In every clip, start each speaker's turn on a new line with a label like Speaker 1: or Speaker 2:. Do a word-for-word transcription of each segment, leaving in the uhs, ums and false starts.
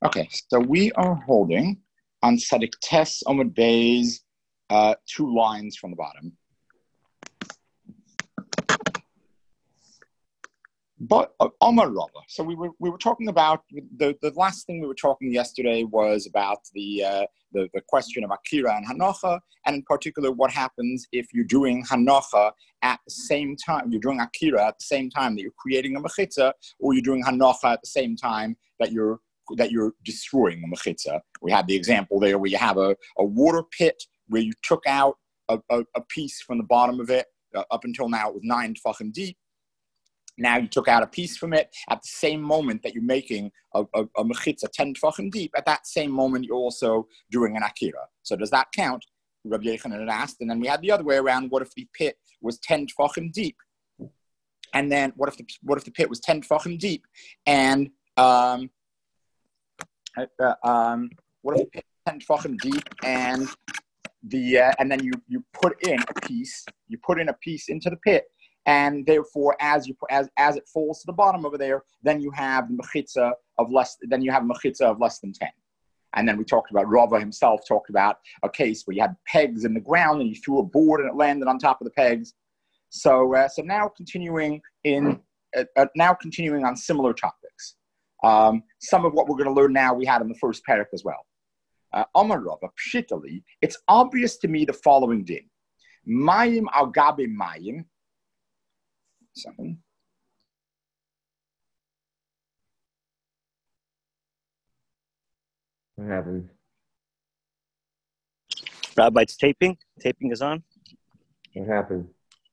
Speaker 1: Okay, so we are holding on Sadik Tes Omid Bay's uh, two lines from the bottom. But uh, Omar Rava. So we were we were talking about the, the last thing we were talking yesterday was about the, uh, the the question of Akira and Hanocha, and in particular what happens if you're doing Hanocha at the same time, you're doing Akira at the same time that you're creating a mechitza, or you're doing Hanocha at the same time that you're that you're destroying a mechitza. We had the example there where you have a, a water pit where you took out a, a, a piece from the bottom of it. Uh, up until now it was nine tefachim deep. Now you took out a piece from it at the same moment that you're making a, a, a mechitza ten tefachim deep. At that same moment, you're also doing an akira. So does that count? Rabbi Yochanan had asked. And then we had the other way around. What if the pit was ten tefachim deep? And then what if the what if the pit was ten tefachim deep? And um, uh, um, what if the pit was ten tefachim deep? And the uh, and then you you put in a piece. You put in a piece into the pit. And therefore, as you as as it falls to the bottom over there, then you have the mechitza of less. Then you have a mechitza of less than ten. And then we talked about Rava himself talked about a case where you had pegs in the ground and you threw a board and it landed on top of the pegs. So uh, so now continuing in uh, uh, now continuing on similar topics. Um, some of what we're going to learn now we had in the first parak as well. Amar Rava pshitali. It's obvious to me the following din: mayim al gabe mayim. Something.
Speaker 2: What happened?
Speaker 3: Rabbi, it's taping. Taping is on.
Speaker 2: What happened?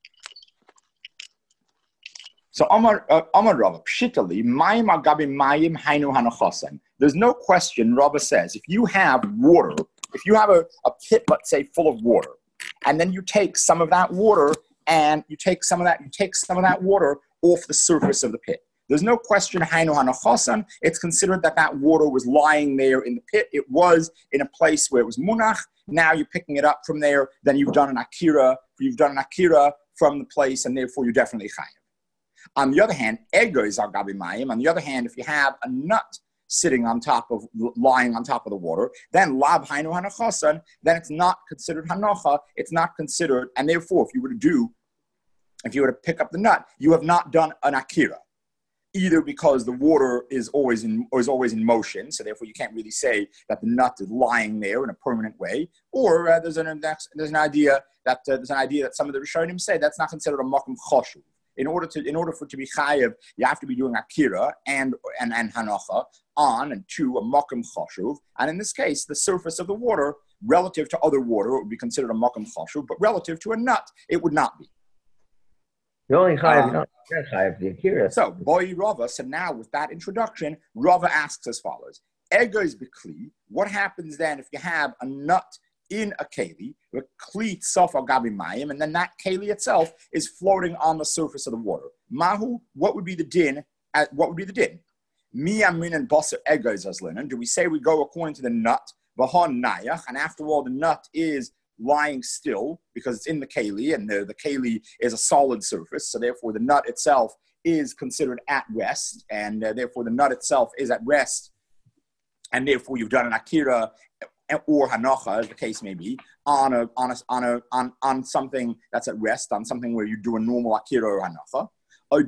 Speaker 1: So Amar uh, Amar Rava pshitali mayim agabi mayim hainu hanachasan. There's no question. Rava says if you have water, if you have a, a pit, let's say, full of water, and then you take some of that water and you take some of that, you take some of that water off the surface of the pit. There's no question, hainu hanachasan, it's considered that that water was lying there in the pit. It was in a place where it was munach. Now you're picking it up from there. Then you've done an akira. You've done an akira from the place, and therefore you're definitely chayav. On the other hand, ego is al gabi mayim. On the other hand, if you have a nut sitting on top of, lying on top of the water, then lab hainu hanachasan, then it's not considered hanocha. It's not considered, and therefore, if you were to do If you were to pick up the nut, you have not done an akira, either because the water is always in or is always in motion, so therefore you can't really say that the nut is lying there in a permanent way, or uh, there's an there's an idea that uh, there's an idea that some of the Rishonim say that's not considered a makom choshuv. In order to in order for it to be chayev, you have to be doing akira and and and hanocha on and to a makom choshuv, and in this case, the surface of the water relative to other water would be considered a makom choshuv, but relative to a nut, it would not be.
Speaker 2: You only chayav,
Speaker 1: Um,
Speaker 2: you don't chayav the akira.
Speaker 1: So, boy Rava, so now with that introduction, Rava asks as follows. Ego is bekli. What happens then if you have a nut in a keli, a kli tsof al gabi mayim, and then that keli itself is floating on the surface of the water? Mahu, what would be the din? Uh, what would be the din? Mi amin and baser ego is as linen. Do we say we go according to the nut, v'hon nayach, and after all the nut is lying still because it's in the keli, and the, the keli is a solid surface, so therefore the nut itself is considered at rest, and uh, therefore the nut itself is at rest, and therefore you've done an akira or hanocha, as the case may be, on a on a on a on, on something that's at rest, on something where you do a normal akira or hanocha. Or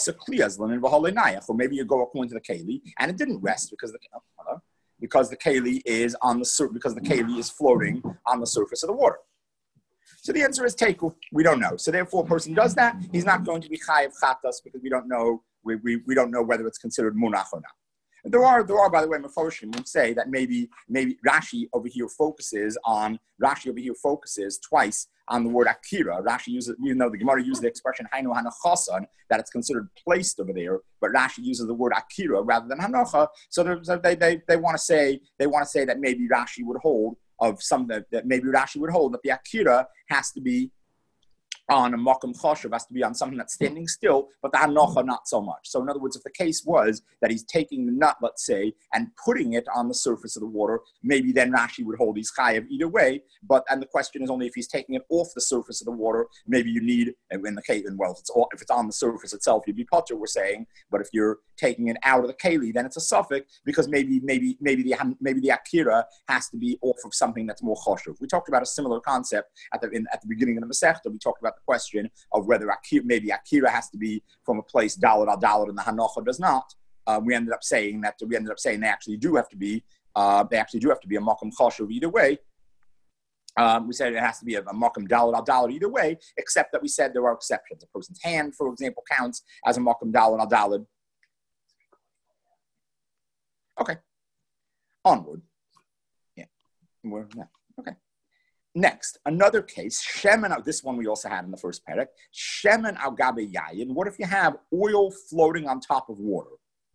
Speaker 1: maybe you go according to the keli, and it didn't rest because the oh, because the keli is on the sur- because the keli is floating on the surface of the water. So the answer is teiku. We don't know. So therefore, a person does that, he's not going to be chayiv chatas because we don't know we, we, we don't know whether it's considered munach or not. And there are there are by the way mefarshim who say that maybe maybe Rashi over here focuses on Rashi over here focuses twice on the word akira. Rashi uses, even though the Gemara uses the expression hainu hanachasan, that it's considered placed over there, but Rashi uses the word akira rather than hanocha. So, so they they they want to say they want to say that maybe Rashi would hold of some that, that maybe Rashi would hold that the akira has to be on a Mokum Choshev has to be on something that's standing still, but the Hanocha not so much. So in other words, if the case was that he's taking the nut, let's say, and putting it on the surface of the water, maybe then Rashi would hold he's chayav either way. But and the question is only if he's taking it off the surface of the water, maybe you need, in the case, well, if it's, all, if it's on the surface itself, you'd be potter, we're saying. But if you're taking it out of the keli, then it's a suffix because maybe maybe maybe the maybe the akira has to be off of something that's more choshev. We talked about a similar concept at the in, at the beginning of the Masechta. We talked about the question of whether akira, maybe akira has to be from a place dalad al dalad and the hanocha does not. Uh, we ended up saying that we ended up saying they actually do have to be uh, they actually do have to be a makom choshev either way. Um, we said it has to be a, a makom dalad al dalad either way, except that we said there are exceptions. A person's hand, for example, counts as a makom dalad al dalad. Okay, onward. Yeah, we're yeah. Okay. Next, another case, shemen, this one we also had in the first parak, shemen al gabe yayin. What if you have oil floating on top of water?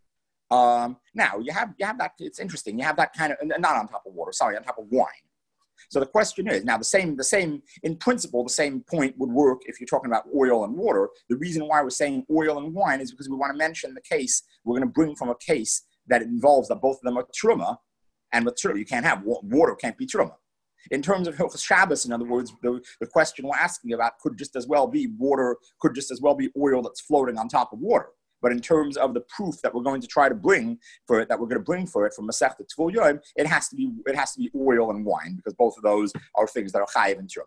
Speaker 1: Um, now, you have you have that, it's interesting, you have that kind of, not on top of water, sorry, on top of wine. So the question is, now the same, the same, in principle, the same point would work if you're talking about oil and water. The reason why we're saying oil and wine is because we want to mention the case, we're going to bring from a case that involves that both of them are truma, and with truma, you can't have, water can't be truma. In terms of Hilchos Shabbos, in other words, the, the question we're asking about could just as well be water, could just as well be oil that's floating on top of water. But in terms of the proof that we're going to try to bring for it, that we're going to bring for it from Masechta Tvul Yom, it has to be it has to be oil and wine because both of those are things that are chayiv and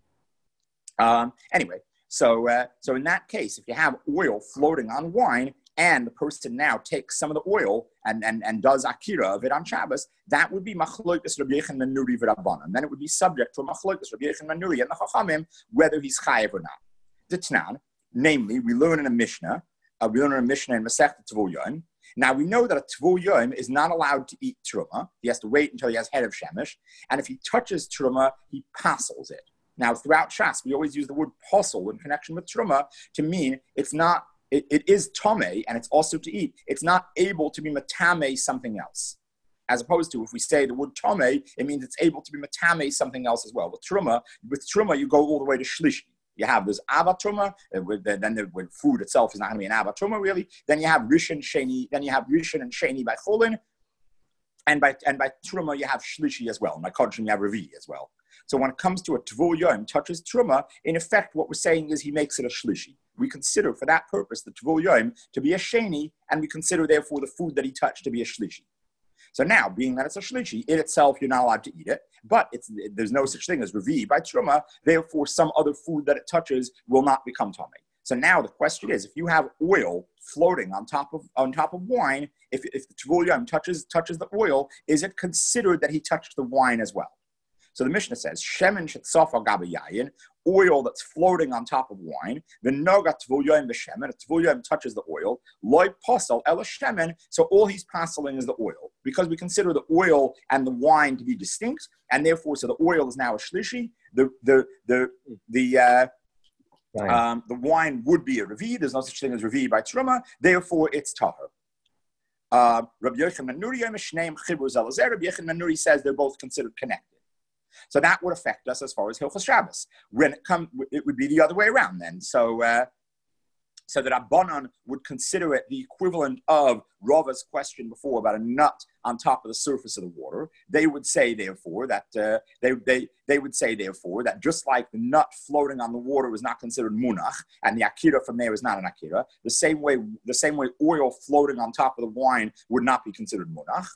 Speaker 1: truma. Um, anyway, so uh, so in that case, if you have oil floating on wine, and the person now takes some of the oil and, and, and does akira of it on Shabbos, that would be machlokas Rabbi Yechon ben Nuri v'Rabbanan. Then it would be subject to a machlokas Rabbi Yechon ben Nuri and the Chachamim, whether he's chayiv or not. The Tnan, namely, we learn in a Mishnah, uh, we learn in a Mishnah in Masechta Tvul Yom. Now we know that a Tvul Yom is not allowed to eat truma. He has to wait until he has head of shemesh, and if he touches truma, he pasels it. Now throughout Shas, we always use the word posel in connection with truma to mean it's not. It, it is tome, and it's also to eat. It's not able to be matame something else. As opposed to if we say the word tome, it means it's able to be matame something else as well. With truma, with truma, you go all the way to shlishi. You have this ava truma, then the, with food itself is not going to be an ava truma really. Then you have rishon sheni. Then you have rishon and sheni by cholin, and by and by truma you have shlishi as well. And by kodshim you have revi as well. So when it comes to a tvul yom touches truma, in effect, what we're saying is he makes it a shlishi. We consider for that purpose the tvul yom to be a sheni, and we consider therefore the food that he touched to be a shlishi. So now, being that it's a shlishi, in itself you're not allowed to eat it, but it's, there's no such thing as revi by truma. Therefore, some other food that it touches will not become tummy. So now the question is, if you have oil floating on top of on top of wine, if if the tvul yom touches touches the oil, is it considered that he touched the wine as well? So the Mishnah says, shemen shetzofa gabe yayin, oil that's floating on top of wine, the noga tvul yom b'shemen, if tvul yom touches the oil, loy posel ela shemen, so all he's parceling is the oil. Because we consider the oil and the wine to be distinct, and therefore, so the oil is now a shlishi, the, the, the, the, uh, um, the wine would be a revi, there's no such thing as revi by truma, therefore it's tahor. Uh, Rabbi Yechon ben Nuri Shneim Chibur Zelazer, Rabbi Yechon ben Nuri says they're both considered connected. So that would affect us as far as Hilchos Shabbos. When it come, it would be the other way around then. So, uh, so that Rabbanan would consider it the equivalent of Rava's question before about a nut on top of the surface of the water. They would say, therefore, that uh, they they they would say, therefore, that just like the nut floating on the water was not considered munach, and the akira from there is not an akira, the same way the same way oil floating on top of the wine would not be considered munach.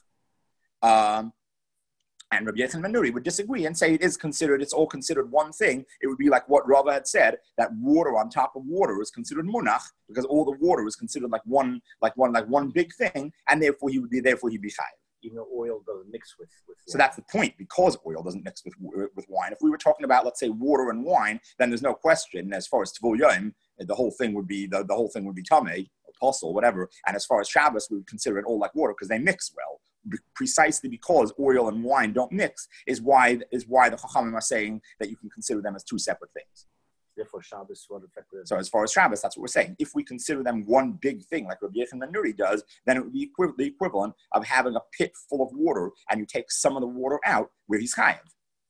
Speaker 1: Um, And Rabbi Yechon ben Nuri would disagree and say it is considered, it's all considered one thing. It would be like what Rava had said, that water on top of water is considered munach, because all the water is considered like one, like one, like one big thing, and therefore he would be, therefore he'd be chayiv.
Speaker 4: Even though oil doesn't mix with, with wine.
Speaker 1: So that's the point, because oil doesn't mix with with wine. If we were talking about, let's say, water and wine, then there's no question, as far as Tvul Yom, the whole thing would be, the, the whole thing would be tamei, apostle, whatever. And as far as Shabbos, we would consider it all like water, because they mix well. Precisely because oil and wine don't mix is why is why the Chachamim are saying that you can consider them as two separate things.
Speaker 4: Therefore, Shabbos would affect them.
Speaker 1: So as far as Shabbos, that's what we're saying. If we consider them one big thing, like Rabbi Yechon ben Nuri does, then it would be equi- the equivalent of having a pit full of water, and you take some of the water out where he's chayav.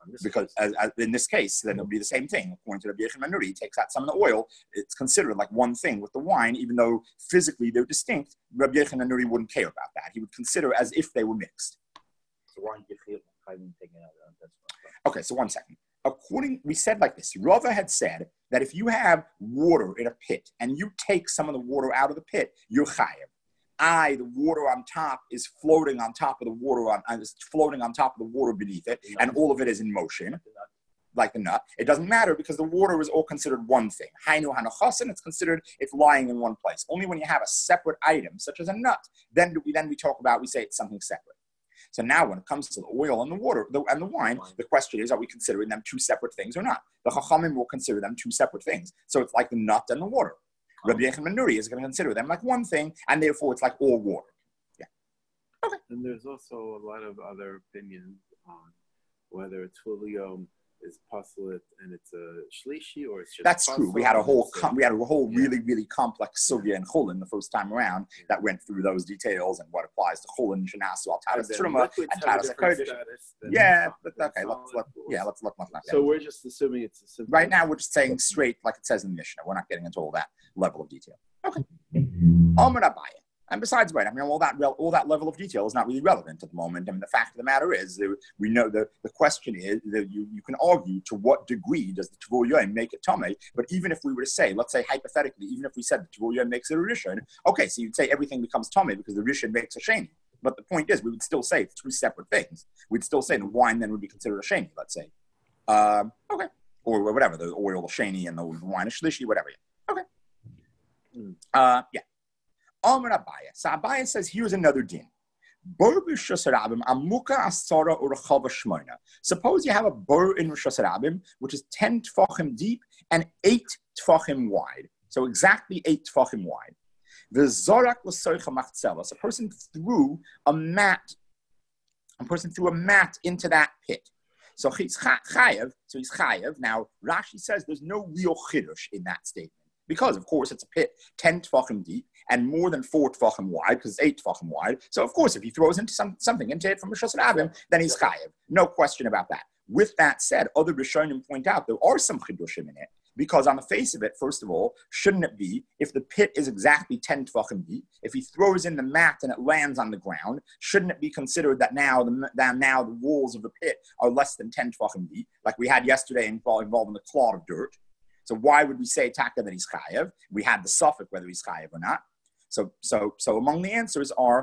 Speaker 4: In this
Speaker 1: because
Speaker 4: case.
Speaker 1: as, as in this case, then it'll be the same thing. According to Rabbi Yochanan ben Nuri, he takes out some of the oil. It's considered like one thing with the wine, even though physically they're distinct. Rabbi Yochanan ben Nuri wouldn't care about that. He would consider as if they were mixed.
Speaker 4: So why aren't you taking it out? That's
Speaker 1: Okay, so one second. According, we said like this. Rava had said that if you have water in a pit and you take some of the water out of the pit, you're chayav. I, the water on top, is floating on top of the water on, uh, is floating on top of the water beneath it, and all of it is in motion, like the nut. It doesn't matter because the water is all considered one thing. Hainu hanachasin, it's considered it's lying in one place. Only when you have a separate item, such as a nut, then we then we talk about we say it's something separate. So now, when it comes to the oil and the water the, and the wine, the question is: are we considering them two separate things or not? The Chachamim will consider them two separate things. So it's like the nut and the water. Rabbi Yochanan ben Nuri is going to consider them like one thing, and therefore it's like all water. Yeah. Okay.
Speaker 5: And there's also a lot of other opinions on whether it's Twilio is puzzlet and it's a shlishi or it's just.
Speaker 1: That's true. We had a whole com- we had a whole
Speaker 5: yeah.
Speaker 1: really really complex sugya and chulin the first time around
Speaker 5: yeah.
Speaker 1: that went through those details and what applies to chulin, shenasu, al tadas
Speaker 5: And
Speaker 1: truma,
Speaker 5: liquids
Speaker 1: and
Speaker 5: have a
Speaker 1: tadas
Speaker 5: different
Speaker 1: kodesh.
Speaker 5: status than
Speaker 1: Yeah,
Speaker 5: sol-
Speaker 1: but
Speaker 5: than
Speaker 1: okay, let's
Speaker 5: solid
Speaker 1: let
Speaker 5: pools.
Speaker 1: yeah let's let let's not get
Speaker 5: So
Speaker 1: into
Speaker 5: we're just assuming it's a simple.
Speaker 1: right now we're just saying straight like it says in the Mishnah. We're not getting into all that level of detail. Okay. Amar Abaye. And besides, right, I mean, all that all that level of detail is not really relevant at the moment. I mean, the fact of the matter is, that we know the, the question is that you, you can argue to what degree does the Tvul Yoim make it Tomei. But even if we were to say, let's say hypothetically, even if we said the Tvul Yoim makes it a Rishon, okay, so you'd say everything becomes Tomei because the Rishon makes a Sheni. But the point is, we would still say it's two separate things. We'd still say the wine then would be considered a Sheni, let's say. Um, okay. Or whatever, the oil, the Sheni, and the wine, a Shlishi, whatever. Okay. Uh, yeah. Amar Abaye. So Abaye says, here's another din. Suppose you have a bur in Rosh Hashanah, which is ten tfachim deep and eight tfachim wide. So exactly eight tfachim wide. The zorak l'soicha machzelas. A person threw a mat. A person threw a mat into that pit. So he's chayev. So he's chayev. Now Rashi says there's no real chiddush in that statement. Because, of course, it's a pit ten tefachim deep and more than four tefachim wide, because it's eight tefachim wide. So, of course, if he throws into some, something into it from Rosh Hashanah, then he's chayev. No question about that. With that said, other Rishonim point out there are some chidushim in it, because on the face of it, first of all, shouldn't it be, if the pit is exactly ten tefachim deep, if he throws in the mat and it lands on the ground, shouldn't it be considered that now the, that now the walls of the pit are less than ten tefachim deep, like we had yesterday involving the clod of dirt? So why would we say taka that he's chayev? We had the suffix whether he's chayev or not. So, so, so among the answers are,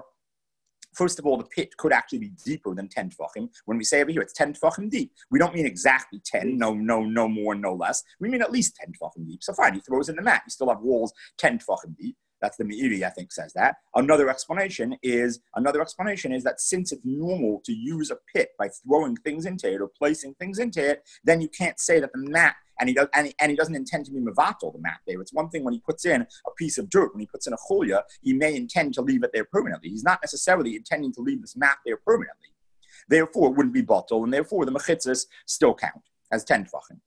Speaker 1: first of all, the pit could actually be deeper than ten tefachim. When we say over here it's ten tefachim deep, we don't mean exactly ten, no, no, no more, no less. We mean at least ten tefachim deep. So fine, he throws in the mat. You still have walls ten tefachim deep. That's the Meiri, I think, says that. Another explanation is another explanation is that since it's normal to use a pit by throwing things into it or placing things into it, then you can't say that the mat. And he, does, and, he, and he doesn't intend to be mevatel the mat there. It's one thing when he puts in a piece of dirt, when he puts in a chulya, he may intend to leave it there permanently. He's not necessarily intending to leave this mat there permanently. Therefore, it wouldn't be batel, and therefore the mechitzas still count as ten tefachim.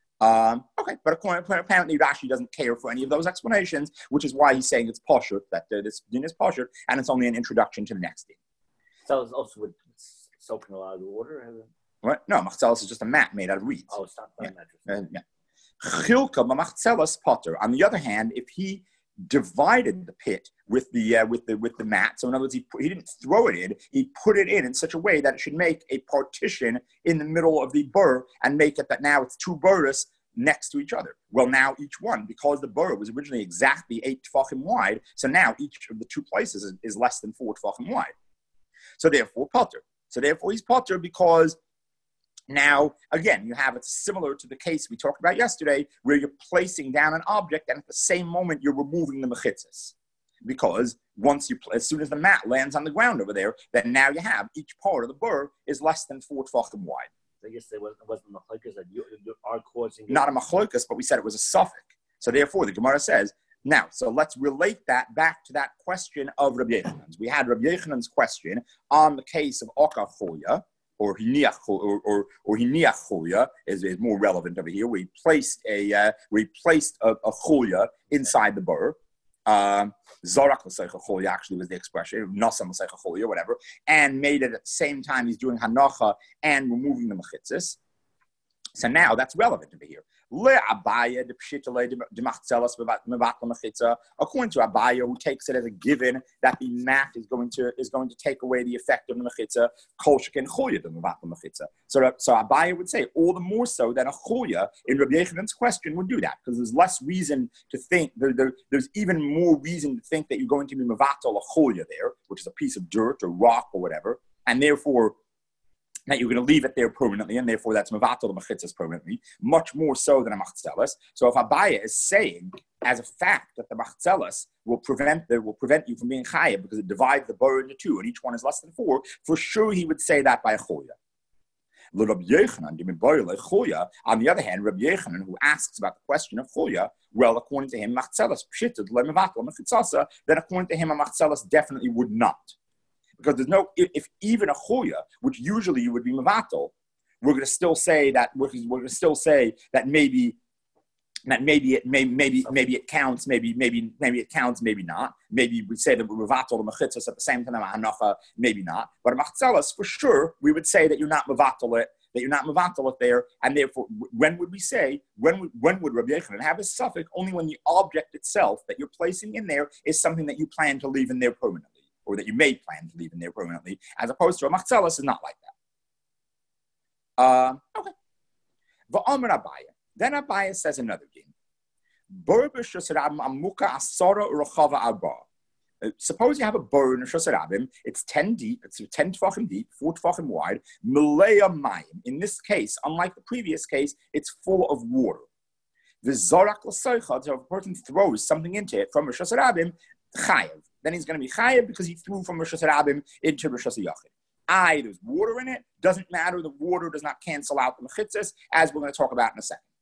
Speaker 1: Um, okay, but apparently Rashi doesn't care for any of those explanations, which is why he's saying it's poshut, that uh, this din is poshut, and it's only an introduction to the next din.
Speaker 4: So it's also with soaking a lot of the water?
Speaker 1: What? No, machzelas is just a mat made out of reeds.
Speaker 4: Oh, it's not
Speaker 1: yeah.
Speaker 4: mattress.
Speaker 1: Uh, yeah. Chilka machzelas potter. On the other hand, if he divided the pit with the uh, with the with the mat, so in other words, he put, he didn't throw it in, he put it in in such a way that it should make a partition in the middle of the bur and make it that now it's two burras next to each other. Well, now each one, because the bur was originally exactly eight tefachim wide, so now each of the two places is, is less than four tefachim wide. So therefore, potter. So therefore, he's potter because. Now, again, you have, it's similar to the case we talked about yesterday, where you're placing down an object and at the same moment you're removing the mechitzas. Because once you, as soon as the mat lands on the ground over there, then now you have each part of the bur is less than four tefachim wide.
Speaker 4: I guess there wasn't, wasn't machlokas that you, you are causing.
Speaker 1: Not a machlokas, but we said it was a suffix. So therefore, the Gemara says, now, so let's relate that back to that question of Rabbi Yechanan's. We had Rabbi Yechanan's question on the case of Oka Cholia, or hiniach or or, or hiniach chulya is, is more relevant over here. We placed a uh, we placed a, a chulya inside the bur. Um, Zorak l'seicha chulya actually was the expression. Nasam l'seicha chulya, whatever, and made it at the same time he's doing hanacha and removing the mechitzis. So now that's relevant over here. According to Abaya, who takes it as a given that the mat is going to is going to take away the effect of the mechitza, so so Abaya would say all the more so that a choya in Rabbi Yechanan's question would do that, because there's less reason to think there, there, there's even more reason to think that you're going to be mevatel a choya there, which is a piece of dirt or rock or whatever, and therefore that you're going to leave it there permanently, and therefore that's mevatel the mechitzas permanently, much more so than a machzelas. So if Abaya is saying as a fact that the machzelas will prevent the, will prevent you from being chayav because it divides the borough into two, and each one is less than four, for sure he would say that by a choya. On the other hand, Rabbi Yechanan, who asks about the question of choya, well, according to him, machzelas pshitted lemevatel mechitzasa, then according to him, a machzelas definitely would not. Because there's no, if, if even a choya, which usually you would be mevatel, we're going to still say that we're, we're going to still say that maybe that maybe it may, maybe maybe it counts, maybe maybe maybe it counts, maybe not. Maybe we say that we're mevatel the mechitzas at the same time, hanacha, maybe not. But a machzelas, for sure, we would say that you're not mevatel it, that you're not mevatel it there, and therefore, when would we say when would when would Rabbi Yechanan have a suffix? Only when the object itself that you're placing in there is something that you plan to leave in there permanently, or that you may plan to leave in there permanently, as opposed to a machzelas is not like that. Uh, okay. V'omer Abaya. Then Abaya says another thing. Suppose you have a bur in a shosarabim, it's ten deep, it's ten tefachim deep, four tefachim wide, meleya mayim. In this case, unlike the previous case, it's full of water. The zorak l'soichad, so if a person throws something into it from a shosarabim, chayev. Then he's going to be chayev because he threw from Rosh Hashanah into Rosh Hashanah. Aye, there's water in it. Doesn't matter. The water does not cancel out the mechitzas, as we're going to talk about in a second.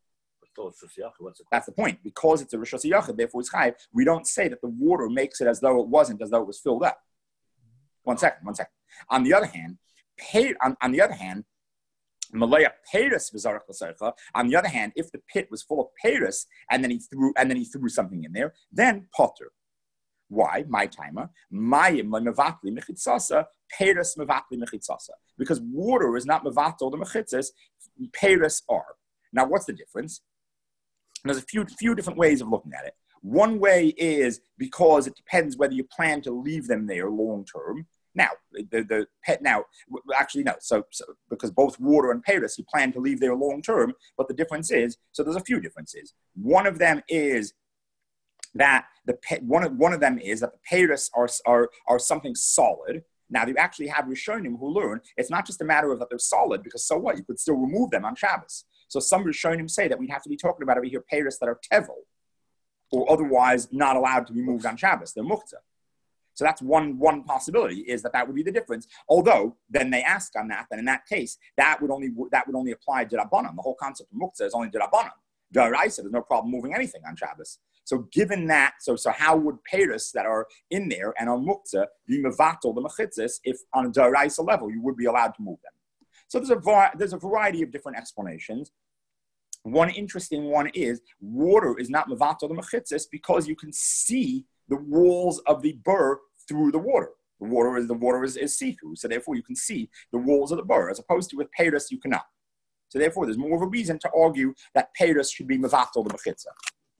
Speaker 1: That's the point. Because it's a Rosh Hashanah, therefore it's chayev. We don't say that the water makes it as though it wasn't, as though it was filled up. One second, one second. On the other hand, pay, on, on the other hand, Malaya Paris v'zarach l'seicha. On the other hand, if the pit was full of Paris and then he threw and then he threw something in there, then potter. Why? My timer. Mayim mevatli mechitzasa. Paris mevatli mechitzasa. Because water is not mevatel the mechitzas. Paris are. Now, what's the difference? There's a few few different ways of looking at it. One way is because it depends whether you plan to leave them there long term. Now, the, the pet now actually no. So, so because both water and Paris you plan to leave there long term, but the difference is so there's a few differences. One of them is that the one of one of them is that the Paris are are are something solid. Now you actually have Rishonim who learn it's not just a matter of that they're solid, because so what, you could still remove them on Shabbos. So some Rishonim say that we'd have to be talking about over here Paris that are tevel, or otherwise not allowed to be moved on Shabbos. They're muktzah. So that's one one possibility, is that that would be the difference. Although then they ask on that, then in that case that would only that would only apply to Rabbanan. The whole concept of muktzah is only to Rabbanan. D'oraisa, there's no problem moving anything on Shabbos. So given that, so so how would Paris that are in there and are muktzah be mevatel the mechitzas if on a d'oraisa level you would be allowed to move them? So there's a there's a variety of different explanations. One interesting one is water is not mevatel the mechitzas because you can see the walls of the bur through the water. The water is the water is, is see-through, so therefore you can see the walls of the bur, as opposed to with Paris you cannot. So therefore, there's more of a reason to argue that Paris should be mevatel the mechitza.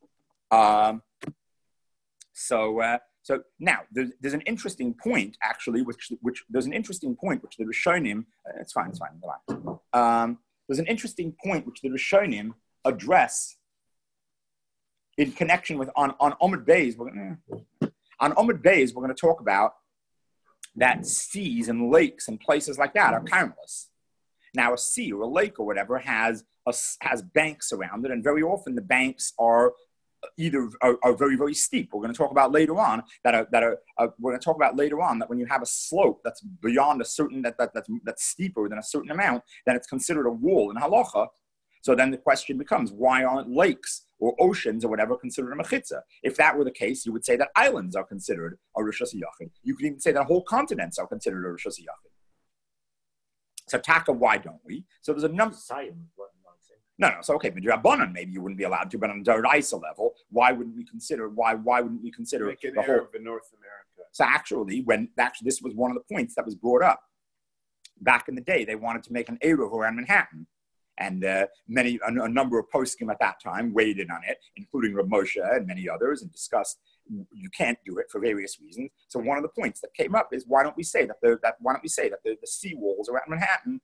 Speaker 1: Um, so, uh, so now there's, there's an interesting point actually, which which there's an interesting point which the Rishonim. Uh, it's fine, it's fine. It's fine. Um, there's an interesting point which the Rishonim address in connection with on on Omid Beis. We're gonna, on Omid Beis, we're going to talk about that seas and lakes and places like that are karmelis. Now, a sea or a lake or whatever has a, has banks around it, and very often the banks are either are, are very very steep. We're going to talk about later on that are, that are uh, we're going to talk about later on that when you have a slope that's beyond a certain that, that that's that's steeper than a certain amount, then it's considered a wall in halacha. So then the question becomes, why aren't lakes or oceans or whatever considered a mechitza? If that were the case, you would say that islands are considered a rishus yachid. You could even say that whole continents are considered a rishus yachid. So taka, why don't we? So there's a number. No, no. So okay, but Rabbanan maybe you wouldn't be allowed to, but on the Daraisa level, why wouldn't we consider? Why why wouldn't we consider
Speaker 5: Make an
Speaker 1: the whole
Speaker 5: in North America?
Speaker 1: So actually, when actually this was one of the points that was brought up back in the day, they wanted to make an eruv around Manhattan, and uh, many a, a number of poskim at that time weighed in on it, including Rav Moshe and many others, and discussed you can't do it for various reasons. So one of the points that came up is why don't we say that the that why don't we say that the, the sea walls around Manhattan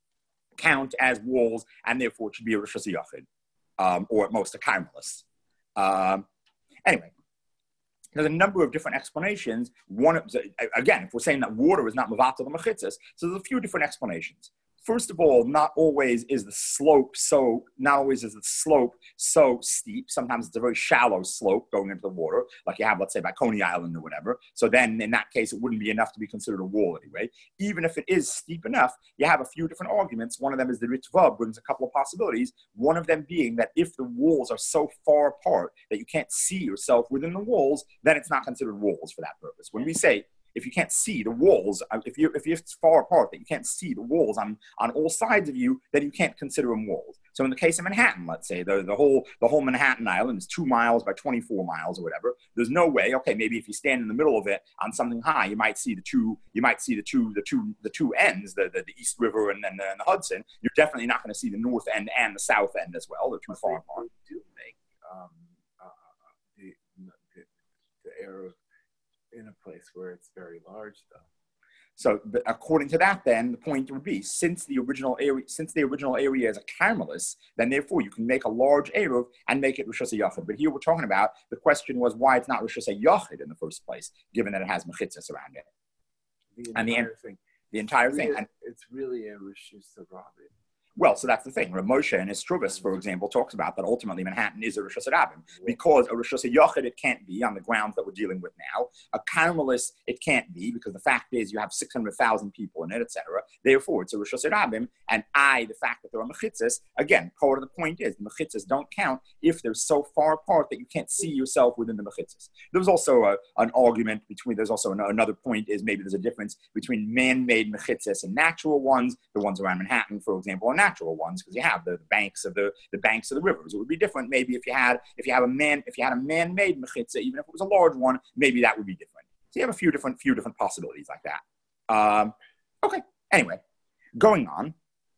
Speaker 1: count as walls, and therefore it should be a Rosh Hashanah, um, or at most a Carmelist. Um, anyway. There's a number of different explanations. One, again, if we're saying that water is not mavatal the mechitzas, so there's a few different explanations. First of all, not always is the slope so, not always is the slope so steep. Sometimes it's a very shallow slope going into the water, like you have, let's say, by Coney Island or whatever. So then in that case, it wouldn't be enough to be considered a wall anyway. Even if it is steep enough, you have a few different arguments. One of them is the Ritva brings a couple of possibilities. One of them being that if the walls are so far apart that you can't see yourself within the walls, then it's not considered walls for that purpose. When we say, if you can't see the walls, if you if you're far apart that you can't see the walls on, on all sides of you, then you can't consider them walls. So in the case of Manhattan, let's say the, the whole the whole Manhattan Island is two miles by twenty-four miles or whatever. There's no way. Okay, maybe if you stand in the middle of it on something high, you might see the two. You might see the two the two the two ends, the the, the East River and then the, and the Hudson. You're definitely not going to see the north end and the south end as well. They're too far apart.
Speaker 5: Do make um, uh, the, the the air of in a place where it's very large, though.
Speaker 1: So, but according to that, then the point would be, since the original area, since the original area is a Carmelis, then therefore you can make a large eruv and make it Rosh Hashanah. But here we're talking about the question was why it's not Rosh Hashanah in the first place, given that it has mechitzas around it.
Speaker 5: The
Speaker 1: and the
Speaker 5: entire thing.
Speaker 1: the entire
Speaker 5: It's
Speaker 1: thing.
Speaker 5: really,
Speaker 1: And,
Speaker 5: it's really a Rosh Hashanah.
Speaker 1: well, so that's the thing. Rav Moshe in his Struvis, for example, talks about that ultimately Manhattan is a Rosh Hashanah. Because a Rosh Hashanah it can't be on the grounds that we're dealing with now. A Carmelis it can't be because the fact is you have six hundred thousand people in it, et cetera. Therefore, it's a Rosh Hashanah. And I, the fact that there are mechitzas, again, part of the point is the mechitzas don't count if they're so far apart that you can't see yourself within the mechitzas. There was also a, an argument between, there's also an, another point is maybe there's a difference between man-made mechitzas and natural ones, the ones around Manhattan, for example, and natural ones, because you have the, the banks of the, the banks of the rivers. It would be different maybe if you had if you have a man if you had a man-made mechitza, even if it was a large one, maybe that would be different. So you have a few different few different possibilities like that. Um, okay. Anyway, going on.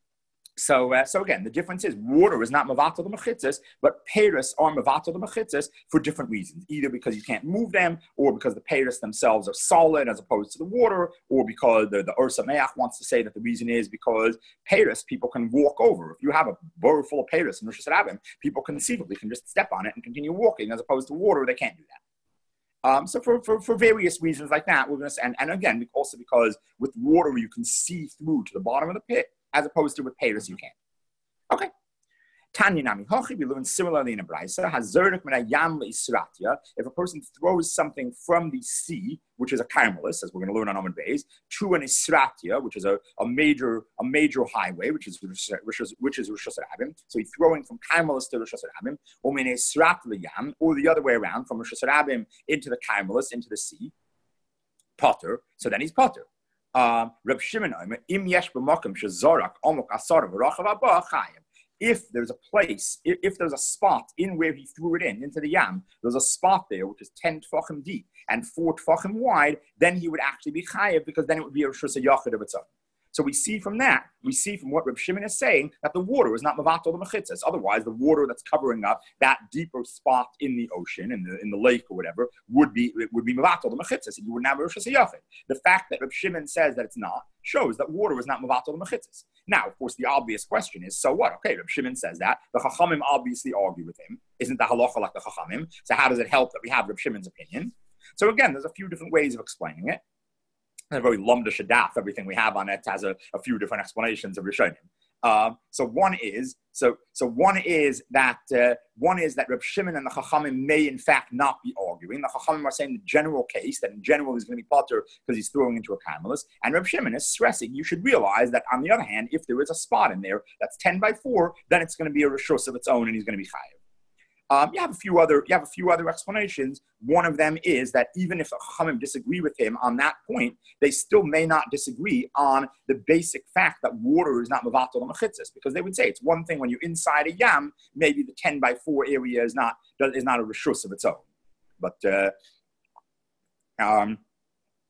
Speaker 1: So, uh, so again, the difference is water is not mavatal the mechitzas, but peiros are mavatal the mechitzas for different reasons. Either because you can't move them, or because the peiros themselves are solid as opposed to the water, or because the, the Ur Sameach wants to say that the reason is because peiros people can walk over. If you have a bowl full of peiros in Rosh Hashanah, people conceivably can just step on it and continue walking, as opposed to water, they can't do that. Um, so for, for, for various reasons like that, we're going to, and, and again, also because with water you can see through to the bottom of the pit, as opposed to with peiros you can't. Okay. Tanya Nami Hochi, we learn similarly in a Braisa, Hazurdik Mina Yam Isratia, if a person throws something from the sea, which is a Carmelis, as we're going to learn on Amud Beis, to an Isratia, which is a, a major a major highway, which is which is which is Rosh Hashanah. So he's throwing from Carmelis to Rosh Hashanah, or Min Israt Yam, or the other way around, from Rosh Hashanah into the Carmelis, into the sea, Potter, so then he's Potter. Um, Reb Shimon Omer, Im yesh b'makom shezorak omok asar v'rachav haba chayim. If there's a place, if, if there's a spot in where he threw it in, into the yam, there's a spot there which is ten tefachim deep and four tefachim wide, then he would actually be chayiv because then it would be a Rosh Hashanah of its own. So we see from that, we see from what Reb Shimon is saying that the water is not mavatal the mechitzas. Otherwise, the water that's covering up that deeper spot in the ocean, in the in the lake or whatever, would be it would be mavatal the mechitzas, and you wouldn't have a Rosh Hashanah. The fact that Reb Shimon says that it's not shows that water is not mavatal the mechitzas. Now, of course, the obvious question is, so what? Okay, Reb Shimon says that. The Chachamim obviously argue with him. Isn't the halacha like the Chachamim? So how does it help that we have Reb Shimon's opinion? So again, there's a few different ways of explaining it. A very lumda shadaf, everything we have on it has a, a few different explanations of Rishonim. Um, so one is so so one is that uh, one is that Reb Shimon and the Chachamim may in fact not be arguing. The Chachamim are saying the general case that in general he's going to be potter because he's throwing into a Carmelis, and Reb Shimon is stressing you should realize that on the other hand, if there is a spot in there that's ten by four, then it's going to be a rishus of its own, and he's going to be chayiv. Um, you have a few other you have a few other explanations. One of them is that even if the Chachamim disagree with him on that point, they still may not disagree on the basic fact that water is not mevatel mechitzas, because they would say it's one thing when you're inside a yam, maybe the ten by four area is not is not a rishus of its own, but uh, um,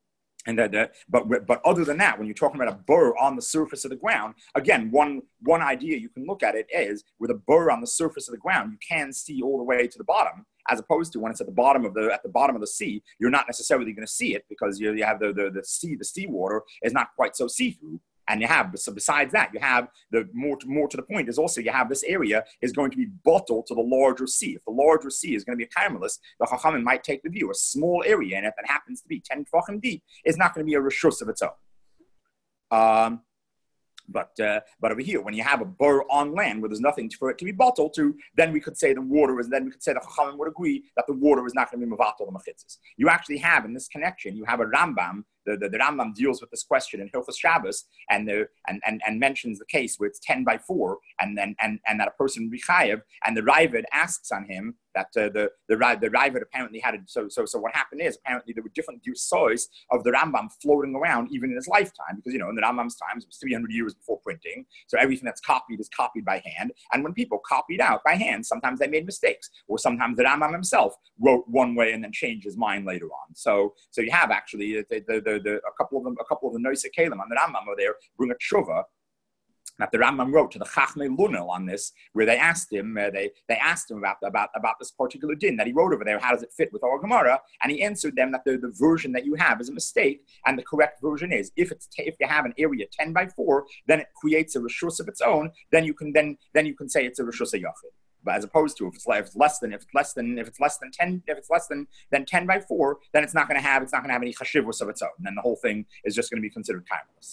Speaker 1: And that, uh, but but other than that, when you're talking about a burr on the surface of the ground, again, one one idea you can look at it is with a burr on the surface of the ground, you can see all the way to the bottom, as opposed to when it's at the bottom of the at the bottom of the sea, you're not necessarily going to see it because you, you have the, the the sea the sea water is not quite so see-through. And you have, so besides that, you have the more to, more to the point is also you have this area is going to be bottled to the larger sea. If the larger sea is going to be a kaimelis, the Chachamim might take the view, a small area in it that happens to be ten tefachim deep is not going to be a reshus of its own. Um, But uh, but over here, when you have a burr on land where there's nothing for it to be bottled to, then we could say the water is. Then we could say the Chachamim would agree that the water is not going to be mevatel the mechitzas. You actually have in this connection, you have a Rambam. The, the, the Rambam deals with this question in Hilchos Shabbos and the and, and and mentions the case where it's ten by four, and then and, and that a person richayev, and the Ravid asks on him that uh, the the the Ravid apparently had it. So so so what happened is apparently there were different size of the Rambam floating around even in his lifetime, because you know in the Rambam's times it was three hundred years before printing, so everything that's copied is copied by hand. And when people copied out by hand, sometimes they made mistakes, or sometimes the Rambam himself wrote one way and then changed his mind later on. So so you have actually the the, the, the a couple of them a couple of the Noisei Kalim on the Rambam over there bring a tshuva that the Rambam wrote to the Chachmei Lunel on this, where they asked him, uh, they they asked him about, about, about this particular din that he wrote over there. How does it fit with our Gemara? And he answered them that the, the version that you have is a mistake, and the correct version is if it's t- if you have an area ten by four, then it creates a reshus of its own. Then you can then then you can say it's a reshus yachid. But as opposed to if it's, if it's less than if it's less than if it's less than ten if it's less than than ten by four, then it's not going to have it's not going to have any chashivus of its own. And then the whole thing is just going to be considered timeless.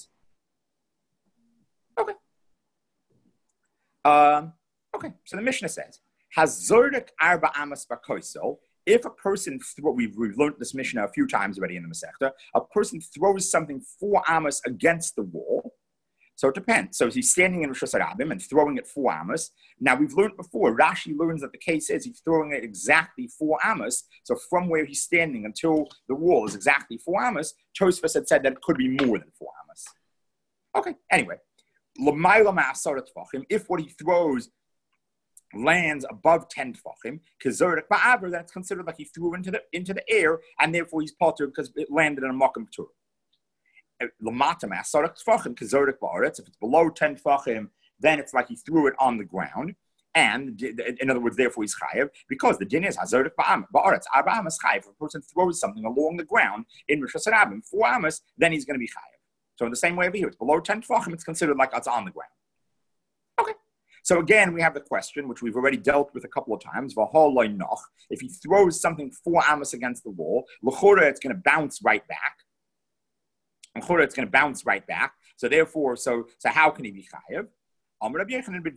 Speaker 1: Okay. Um, okay, so the Mishnah says, "Hazordik arba amas bakoisel." If a person, th- we've, we've learned this Mishnah a few times already in the Masechta, a person throws something four amas against the wall. So it depends. So he's standing in Rosh Hashanah and throwing it four amas. Now we've learned before, Rashi learns that the case is he's throwing it exactly four amas. So from where he's standing until the wall is exactly four amas. Tosfos had said that it could be more than four amas. Okay, anyway. If what he throws lands above ten tefachim, then it's considered like he threw into the into the air, and therefore he's potter because it landed in a makom tur. If it's below ten tefachim, then it's like he threw it on the ground, and in other words, therefore he's chayev because the din is hazorik ba'aretz. Arba amas chayev. If a person throws something along the ground in Rosh Hashanah, four amas, then he's going to be chayev. So in the same way over here, it's below ten tefachim, it's considered like it's on the ground. Okay. So again, we have the question, which we've already dealt with a couple of times, if he throws something four amas against the wall, l'chora, it's going to bounce right back. L'chora, it's going to bounce right back. So therefore, so so how can he be chayev? So Rabbi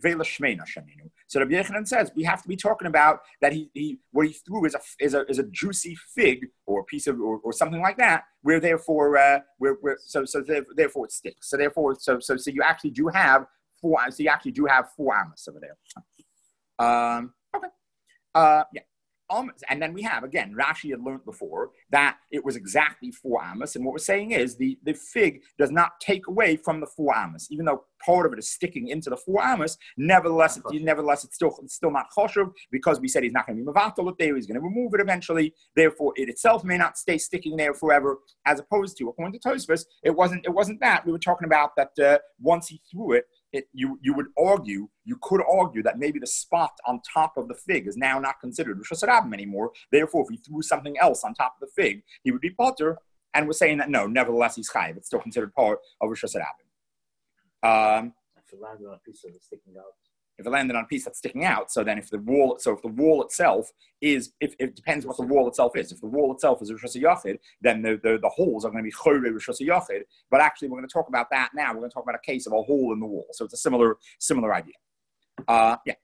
Speaker 1: Yechanan says we have to be talking about that he, he what he threw is a is a is a juicy fig or a piece of or, or something like that. Where therefore uh, where, where so so therefore it sticks. So therefore so so so you actually do have four. So you actually do have four amas over there. Um, okay. Uh, yeah. Um, and then we have, again, Rashi had learned before that it was exactly four amas. And what we're saying is the, the fig does not take away from the four amas. Even though part of it is sticking into the four amas, nevertheless, it, nevertheless it's still it's still not choshev because we said he's not going to be mevatel it there. He's going to remove it eventually. Therefore, it itself may not stay sticking there forever. As opposed to, according to Tosfos, it wasn't it wasn't that. We were talking about that uh, once he threw it, It, you you would argue, you could argue that maybe the spot on top of the fig is now not considered Rosh Hashanah anymore. Therefore, if he threw something else on top of the fig, he would be potter. And we're saying that no, nevertheless, he's chayiv. It's still considered part of Rosh Hashanah. Um,
Speaker 4: if it landed on a piece of it sticking out.
Speaker 1: If it landed on a piece that's sticking out, so then if the wall, so if the wall itself is, if it depends what the wall itself is. If the wall itself is a Rosh Hashanah, then the, the, the holes are going to be chorei Rosh Hashanah. But actually, we're going to talk about that now. We're going to talk about a case of a hole in the wall. So it's a similar similar idea. Uh, yeah.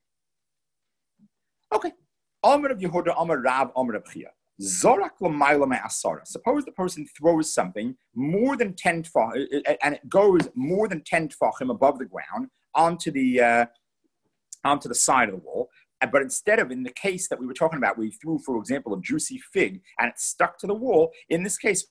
Speaker 1: Okay. Amar of Yehuda, Amar Rav, Amar of Chia. Zorak l'mayla me'asara. Suppose the person throws something more than ten tefachim, and it goes more than ten tefachim above the ground onto the uh, onto the side of the wall. But instead of, in the case that we were talking about, we threw, for example, a juicy fig and it stuck to the wall. In this case,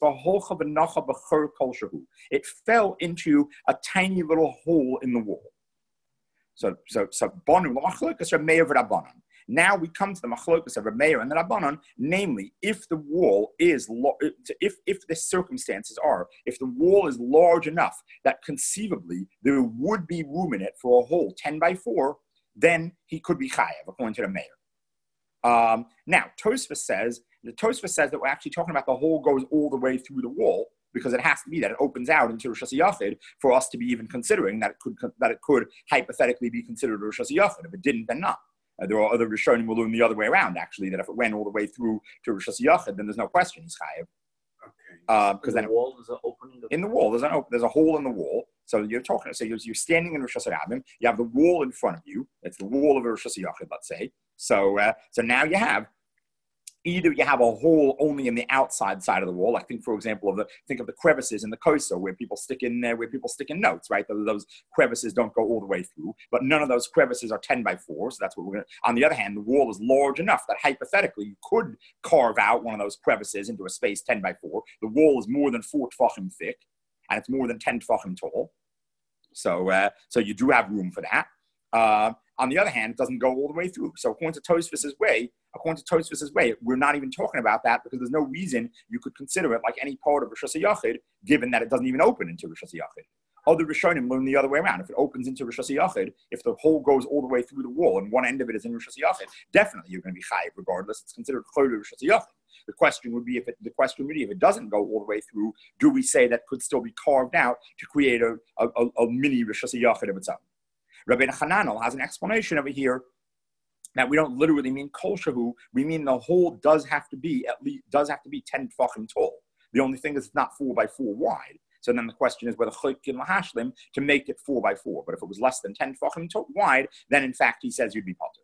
Speaker 1: it fell into a tiny little hole in the wall. So, so, so, Now we come to the machlokus of Reb Meir and the Rabbanon, namely, if the wall is, lo- if if the circumstances are, if the wall is large enough that conceivably there would be room in it for a hole ten by four, then he could be chayav, according to the Meir. Um, now, Tosfos says, the Tosfos says that we're actually talking about the hole goes all the way through the wall, because it has to be that it opens out into Rosh Hashanah for us to be even considering that it could that it could hypothetically be considered Rosh Hashanah. If it didn't, then not. Uh, there are other Rishonim who learn the other way around, actually, that if it went all the way through to Rosh Hashanah, then there's no question he's chayav.
Speaker 5: Okay.
Speaker 1: Because
Speaker 4: in
Speaker 1: then
Speaker 4: the wall is an opening.
Speaker 1: in the wall, there's an open, there's a hole in the wall. So you're talking. So you're, you're standing in Rosh Hashanah. You have the wall in front of you. It's the wall of Rosh Hashanah, let's say. So uh, so now you have. Either you have a hole only in the outside side of the wall. I think, for example, of the think of the crevices in the koso where people stick in there, where people stick in notes, right? Those, those crevices don't go all the way through, but none of those crevices are ten by four. So that's what we're going to. On the other hand, the wall is large enough that hypothetically you could carve out one of those crevices into a space ten by four. The wall is more than four tefachim thick, and it's more than ten tefachim tall. So, uh, so you do have room for that. Uh, on the other hand, it doesn't go all the way through. So according to Tosfos' way, according to Tosfos' way, we're not even talking about that because there's no reason you could consider it like any part of Rosh Hashanah, given that it doesn't even open into Rosh Hashanah. Other Rishonim learn the other way around. If it opens into Rosh Hashanah, if the hole goes all the way through the wall and one end of it is in Rosh Hashanah, definitely you're going to be chayiv regardless. It's considered chol Rosh Hashanah. The question would be if it, the question would be if it doesn't go all the way through, do we say that could still be carved out to create a, a, a, a mini Rosh Hashanah of its own? Rabbeinu Hananel has an explanation over here that we don't literally mean kol shahu. We mean the hole does have to be at least does have to be ten tefachim tall. The only thing is it's not four by four wide. So then the question is whether chokin lahashlim to make it four by four. But if it was less than ten tefachim wide, then in fact he says you'd be potter.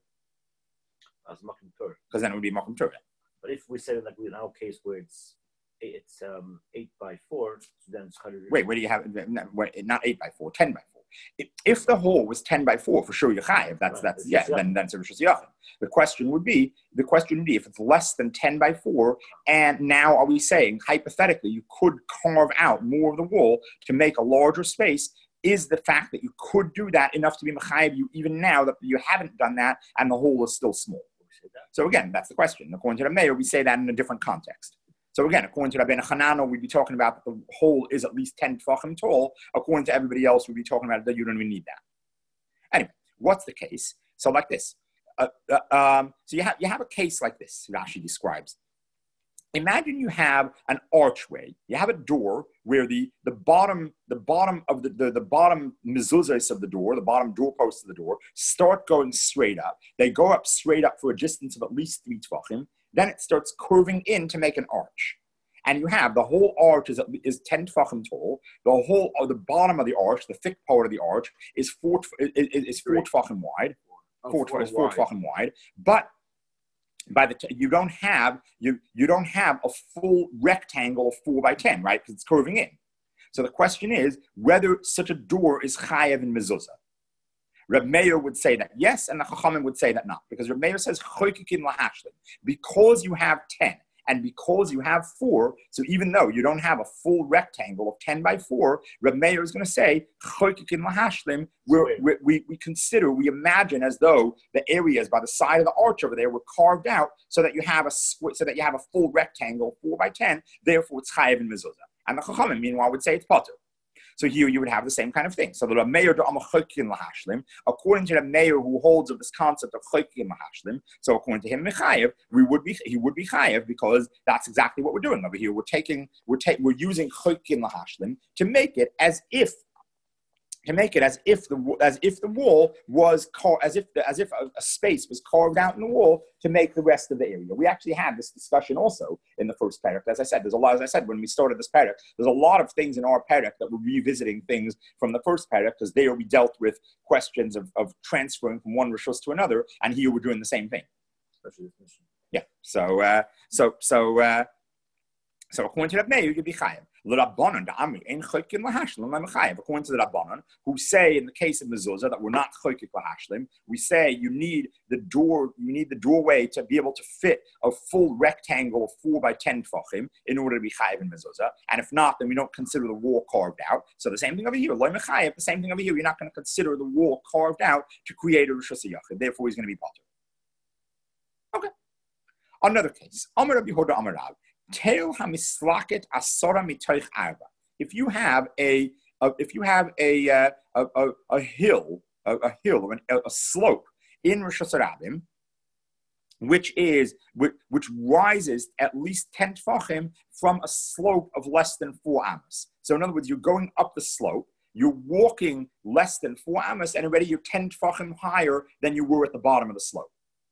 Speaker 4: As makom Torah.
Speaker 1: Because then it would be makom Torah.
Speaker 4: But if we say like in our case where it's it's um, eight by four, so then it's hundred.
Speaker 1: Wait, where do you have it? Not eight by four, ten by four. If the hole was ten by four, for sure you're chayiv. That's,
Speaker 4: right.
Speaker 1: that's, yeah, then that's a Rosh Hashanah. The question would be, the question would be if it's less than ten by four, and now are we saying, hypothetically, you could carve out more of the wall to make a larger space, is the fact that you could do that enough to be mechayiv you even now that you haven't done that and the hole is still small? So again, that's the question. According to the mayor, we say that in a different context. So again, according to Rabbeinu Hananel, we'd be talking about that the hole is at least ten tefachim tall. According to everybody else, we'd be talking about that you don't even need that. Anyway, what's the case? So like this. Uh, uh, um, so you have you have a case like this, Rashi describes. Imagine you have an archway. You have a door where the, the bottom the bottom of the, the, the bottom mezuzahs of the door, the bottom doorposts of the door, start going straight up. They go up straight up for a distance of at least three tefachim. Then it starts curving in to make an arch. And you have the whole arch is, is ten tefachim tall. The whole, or the bottom of the arch, the thick part of the arch, is four, is, is four tefachim wide.
Speaker 5: Oh,
Speaker 1: four,
Speaker 5: four
Speaker 1: is four
Speaker 5: wide.
Speaker 1: tefachim wide. But by the t- you don't have you you don't have a full rectangle of four by ten, right? Because it's curving in. So the question is whether such a door is chayav in mezuzah. Reb Meir would say that yes, and the Chachamim would say that not, because Reb Meir says chokikin lahashlim, because you have ten and because you have four. So even though you don't have a full rectangle of ten by four, Reb Meir is going to say chokikin lahashlim. We we we consider we imagine as though the areas by the side of the arch over there were carved out so that you have a squ- so that you have a full rectangle four by ten. Therefore, it's chayav in mezuzah. And the Chachamim, meanwhile, would say it's potter. So here you would have the same kind of thing. So the mayor do amachokin lahashlim, according to the mayor who holds of this concept of chokin lahashlim. So according to him, mechayev, we would be he would be chayev because that's exactly what we're doing over here. We're taking we're taking we're using chokin lahashlim to make it as if to make it as if the as if the wall was car, as if the, as if a, a space was carved out in the wall to make the rest of the area. We actually had this discussion also in the first parak. As I said, there's a lot. As I said when we started this parak, there's a lot of things in our parak that we're revisiting things from the first parak because there we dealt with questions of, of transferring from one rishus to another, and here we're doing the same thing. Yeah. So uh, so so uh, so according to that mayor, you'd be chayav. According to the Rabbanon, who say in the case of mezuzah that we're not choykik lahashlim, we say you need the door, you need the doorway to be able to fit a full rectangle of four by ten tefachim in order to be chayav in mezuzah. And if not, then we don't consider the wall carved out. So the same thing over here, loy mechayev, the same thing over here. You're not going to consider the wall carved out to create a rishus yachid. Therefore, he's going to be potter. Another case. Amar Rabbi Yehuda Amar Rav. Teil hamislaket asora mitoich arba. If you have a, a if you have a uh, a, a, a hill, a, a hill, a, a slope in Rosh Hashanah, which is which, which rises at least ten tefachim from a slope of less than four amos. So in other words, you're going up the slope, you're walking less than four amos, and already you're ten tefachim higher than you were at the bottom of the slope.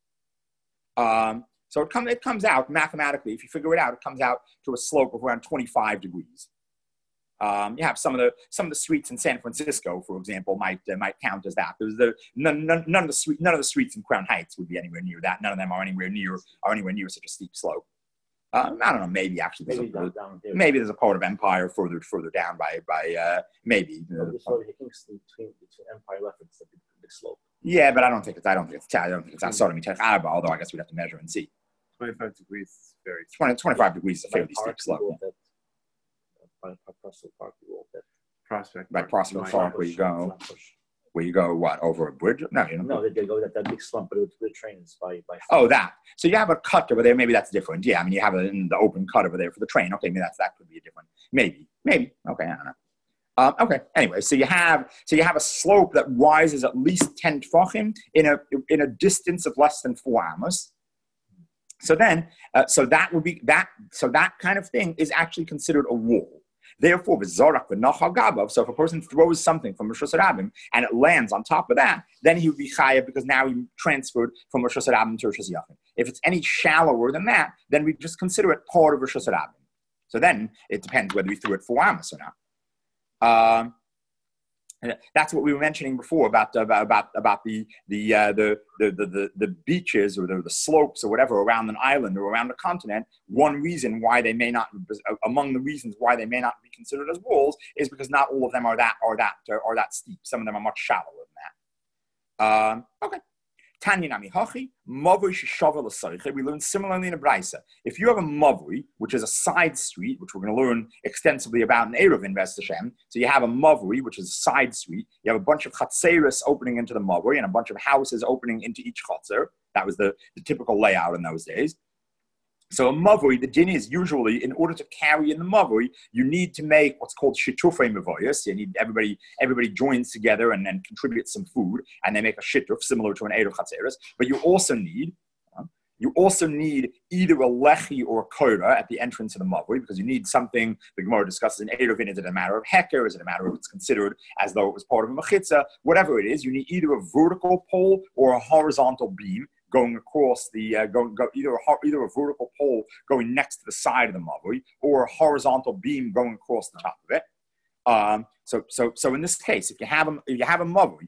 Speaker 1: Um, so it comes it comes out mathematically. If you figure it out, it comes out to a slope of around twenty-five degrees. Um, you have some of the some of the streets in San Francisco, for example, might uh, might count as that. There's the none, none, none of the street, none of the streets in Crown Heights would be anywhere near that. None of them are anywhere near are anywhere near such a steep slope. Um, I don't know. Maybe actually, there's
Speaker 4: Maybe
Speaker 1: a,
Speaker 4: down, down there.
Speaker 1: maybe there's a part of Empire further further down by by uh, maybe.
Speaker 4: No, there's already a Kingston between, between Empire left. It's a big, big slope.
Speaker 1: Yeah, but I don't think it's I don't think it's I don't think it's that sort of Mitech Arba. Although I guess we'd have to measure and see.
Speaker 5: twenty-five degrees is very
Speaker 1: twenty, twenty-five degrees is a fairly
Speaker 4: By
Speaker 1: steep
Speaker 4: Park,
Speaker 1: slope.
Speaker 4: we walked that- By by Prospect Park, we walked that.
Speaker 5: Prospect.
Speaker 1: By
Speaker 5: Park.
Speaker 1: Prospect
Speaker 5: Might-
Speaker 1: Park, where you go, where you go, what, over a bridge? No, you know.
Speaker 4: No, they, they go that, that big slump, but it was the trains by by.
Speaker 1: Oh, that. So you have a cut over there. Maybe that's different. Yeah, I mean, you have a, in the open cut over there for the train. Okay, maybe that's that could be a different. Maybe, maybe. Okay, I don't know. Um, okay. Anyway, so you have so you have a slope that rises at least ten tefachim in a in a distance of less than four amos. So then, uh, so that would be that. So that kind of thing is actually considered a wall. Therefore, v'zorak v'nachal gabav. So if a person throws something from Rosh Hashanah and it lands on top of that, then he would be chayav because now he transferred from Rosh Hashanah to Rosh Hashanah. If it's any shallower than that, then we just consider it part of Rosh Hashanah. So then it depends whether we threw it four amos or not. Um, That's what we were mentioning before about about about, about the the, uh, the the the the beaches or the, the slopes or whatever around an island or around a continent. One reason why they may not, among the reasons why they may not be considered as walls, is because not all of them are that are that are that steep. Some of them are much shallower than that. Um, okay. We learn similarly in a Braisa. If you have a mavui, which is a side street, which we're going to learn extensively about in Eruvin, Ves Hashem. So you have a mavui, which is a side street. You have a bunch of chatzeris opening into the mavui and a bunch of houses opening into each chatzer. That was the, the typical layout in those days. So a mavui, the din is usually, in order to carry in the mavui, you need to make what's called shitufei mavoyas. You need everybody, everybody joins together and then contributes some food, and they make a shituf similar to an eruv chatzeres. But you also need, uh, you also need either a lechi or a koira at the entrance of the mavui, because you need something. The Gemara discusses in eruvin: is it a matter of heker? Is it a matter of it's considered as though it was part of a mechitza? Whatever it is, you need either a vertical pole or a horizontal beam going across the, uh, going, go, either, a, either a vertical pole going next to the side of the mavui or a horizontal beam going across the top of it. Um, so, so, so in this case, if you have a, if you have a mavui,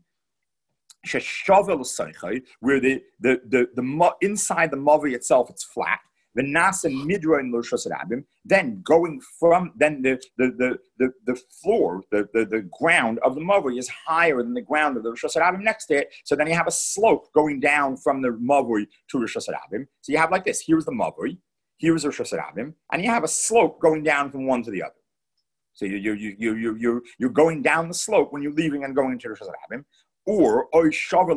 Speaker 1: where the, the, the, the, inside the mavui itself, it's flat, the nasa midra in Rosh Hashanah, then going from, then the, the, the, the, the floor, the, the, the ground of the mavui is higher than the ground of the Rosh Hashanah next to it. So then you have a slope going down from the mavui to Rosh Hashanah. So you have like this, here's the mavui, here's Rosh Hashanah, and you have a slope going down from one to the other. So you, you, you, you, you, you, you're going down the slope when you're leaving and going into Rosh Hashanah, or, or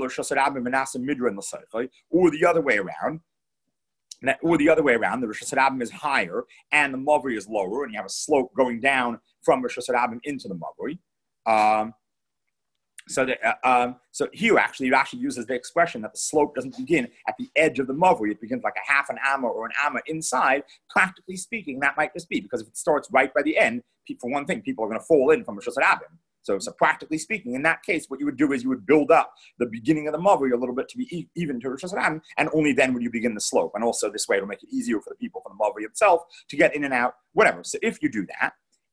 Speaker 1: the other way around. Or the other way around, the Rosh Hashanah is higher and the Mavri is lower, and you have a slope going down from Rosh Hashanah into the Mavri. Um, so, that, uh, um, so here actually, it actually uses the expression that the slope doesn't begin at the edge of the Mavri. It begins like a half an amma or an amma inside. Practically speaking, that might just be because if it starts right by the end, for one thing, people are going to fall in from Rosh Hashanah. So, so practically speaking, in that case, what you would do is you would build up the beginning of the mavui a little bit to be e- even to Rosh Hashanah, and only then would you begin the slope. And also this way, it'll make it easier for the people from the mavui itself to get in and out, whatever. So if you do that,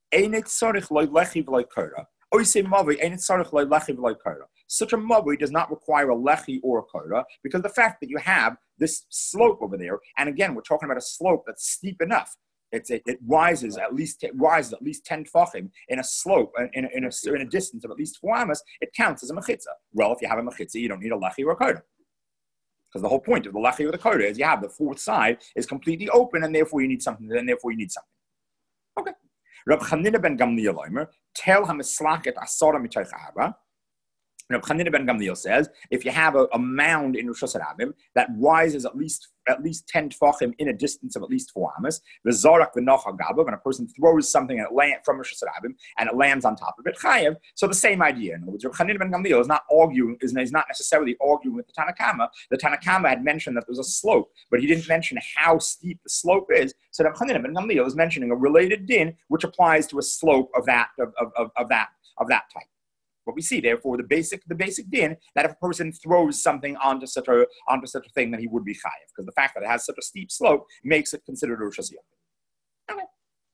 Speaker 1: such a mavui does not require a lechi or a kora, because the fact that you have this slope over there, and again, we're talking about a slope that's steep enough. It's, it, it rises at least it rises at least ten tefachim in a slope in a, in, a, in a distance of at least four amas. It counts as a mechitza. Well, if you have a mechitza, you don't need a lechi or a koda, because the whole point of the lechi or the koda is you have the fourth side is completely open, and therefore you need something. Then therefore you need something. Okay. Rab Chanina ben Gamliel Omer tel hamislaket asara mitoich arba. Reb Chanina ben Gamliel says, if you have a, a mound in Rosh Hashanah that rises at least at least ten tefachim in a distance of at least four amas, the zorak v'nocha gabav, when a person throws something and it land, from Rosh Hashanah and it lands on top of it, chayev. So the same idea. In other words, Reb Chanina ben Gamliel is not arguing, is, is not necessarily arguing with the Tanakama. The Tanakama had mentioned that there was a slope, but he didn't mention how steep the slope is. So Reb Chanina ben Gamliel is mentioning a related din which applies to a slope of that of, of, of, of that of that type. What we see, therefore, the basic the basic din that if a person throws something onto such a onto such a thing, then he would be chayiv, because the fact that it has such a steep slope makes it considered Rosh Hashanah. Okay.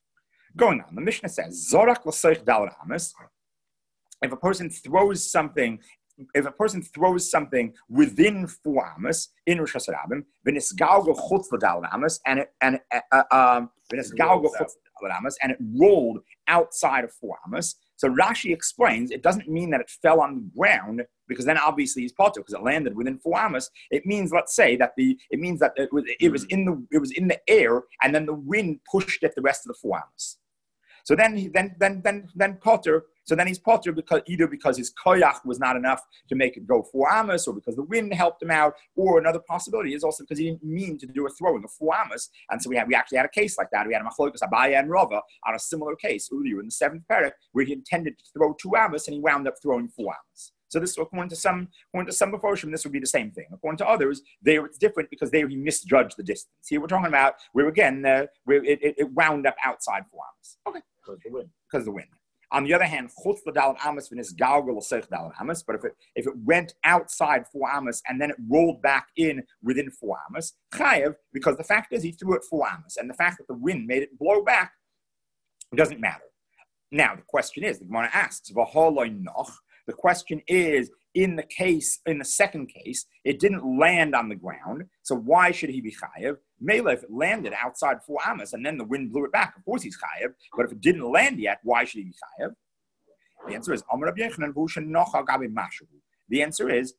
Speaker 1: Going on, the Mishnah says, Zorak l'soich dal amas. If a person throws something, if a person throws something within four amas in Rosh Hashanah, v'nisgalgo chutz l'dal amas, and it and uh, um v'nisgalgo chutz l'dal amas, and it rolled outside of four amas. So Rashi explains it doesn't mean that it fell on the ground, because then obviously he's potter because it landed within four amas. It means, let's say that the it means that it was it was in the it was in the air, and then the wind pushed it the rest of the four amas. So then he then then then then potter. So then he's potter because either because his koyach was not enough to make it go four amas, or because the wind helped him out, or another possibility is also because he didn't mean to do a throwing of four amas. And so we had we actually had a case like that. We had a machlokas Abaya and Rava on a similar case earlier in the seventh parak where he intended to throw two amas and he wound up throwing four amas. So this, according to some, according to some Meforshim, this would be the same thing. According to others, there it's different because there he misjudged the distance. Here we're talking about where again uh, where it, it, it wound up outside four amas. Okay,
Speaker 4: because of the wind.
Speaker 1: Because of the wind. On the other hand, chutz l'dal amas v'nis galgal l'seich dal amas. But if it if it went outside four amas and then it rolled back in within four amas, chayev, because the fact is he threw it four amas, and the fact that the wind made it blow back doesn't matter. Now the question is, the Gemara asks, v'holoi noch. The question is, in the case, in the second case, it didn't land on the ground, so why should he be chayev? Mele, if it landed outside four amas and then the wind blew it back, of course he's chayev. But if it didn't land yet, why should he be chayev? The answer is Amar Rabbi Yochanan v'hu shenocha gabi mashu. The answer is,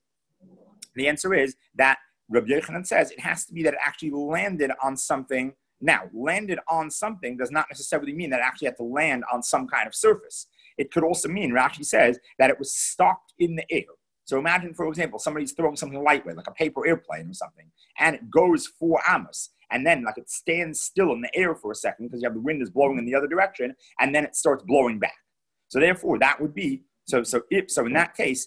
Speaker 1: the answer is that Rabbi Yochanan says it has to be that it actually landed on something. Now, landed on something does not necessarily mean that it actually had to land on some kind of surface. It could also mean, Rashi says, that it was stopped in the air. So imagine, for example, somebody's throwing something lightweight, like a paper airplane or something, and it goes four amos, and then like it stands still in the air for a second because you have the wind is blowing in the other direction, and then it starts blowing back. So therefore, that would be so. So if so, in that case,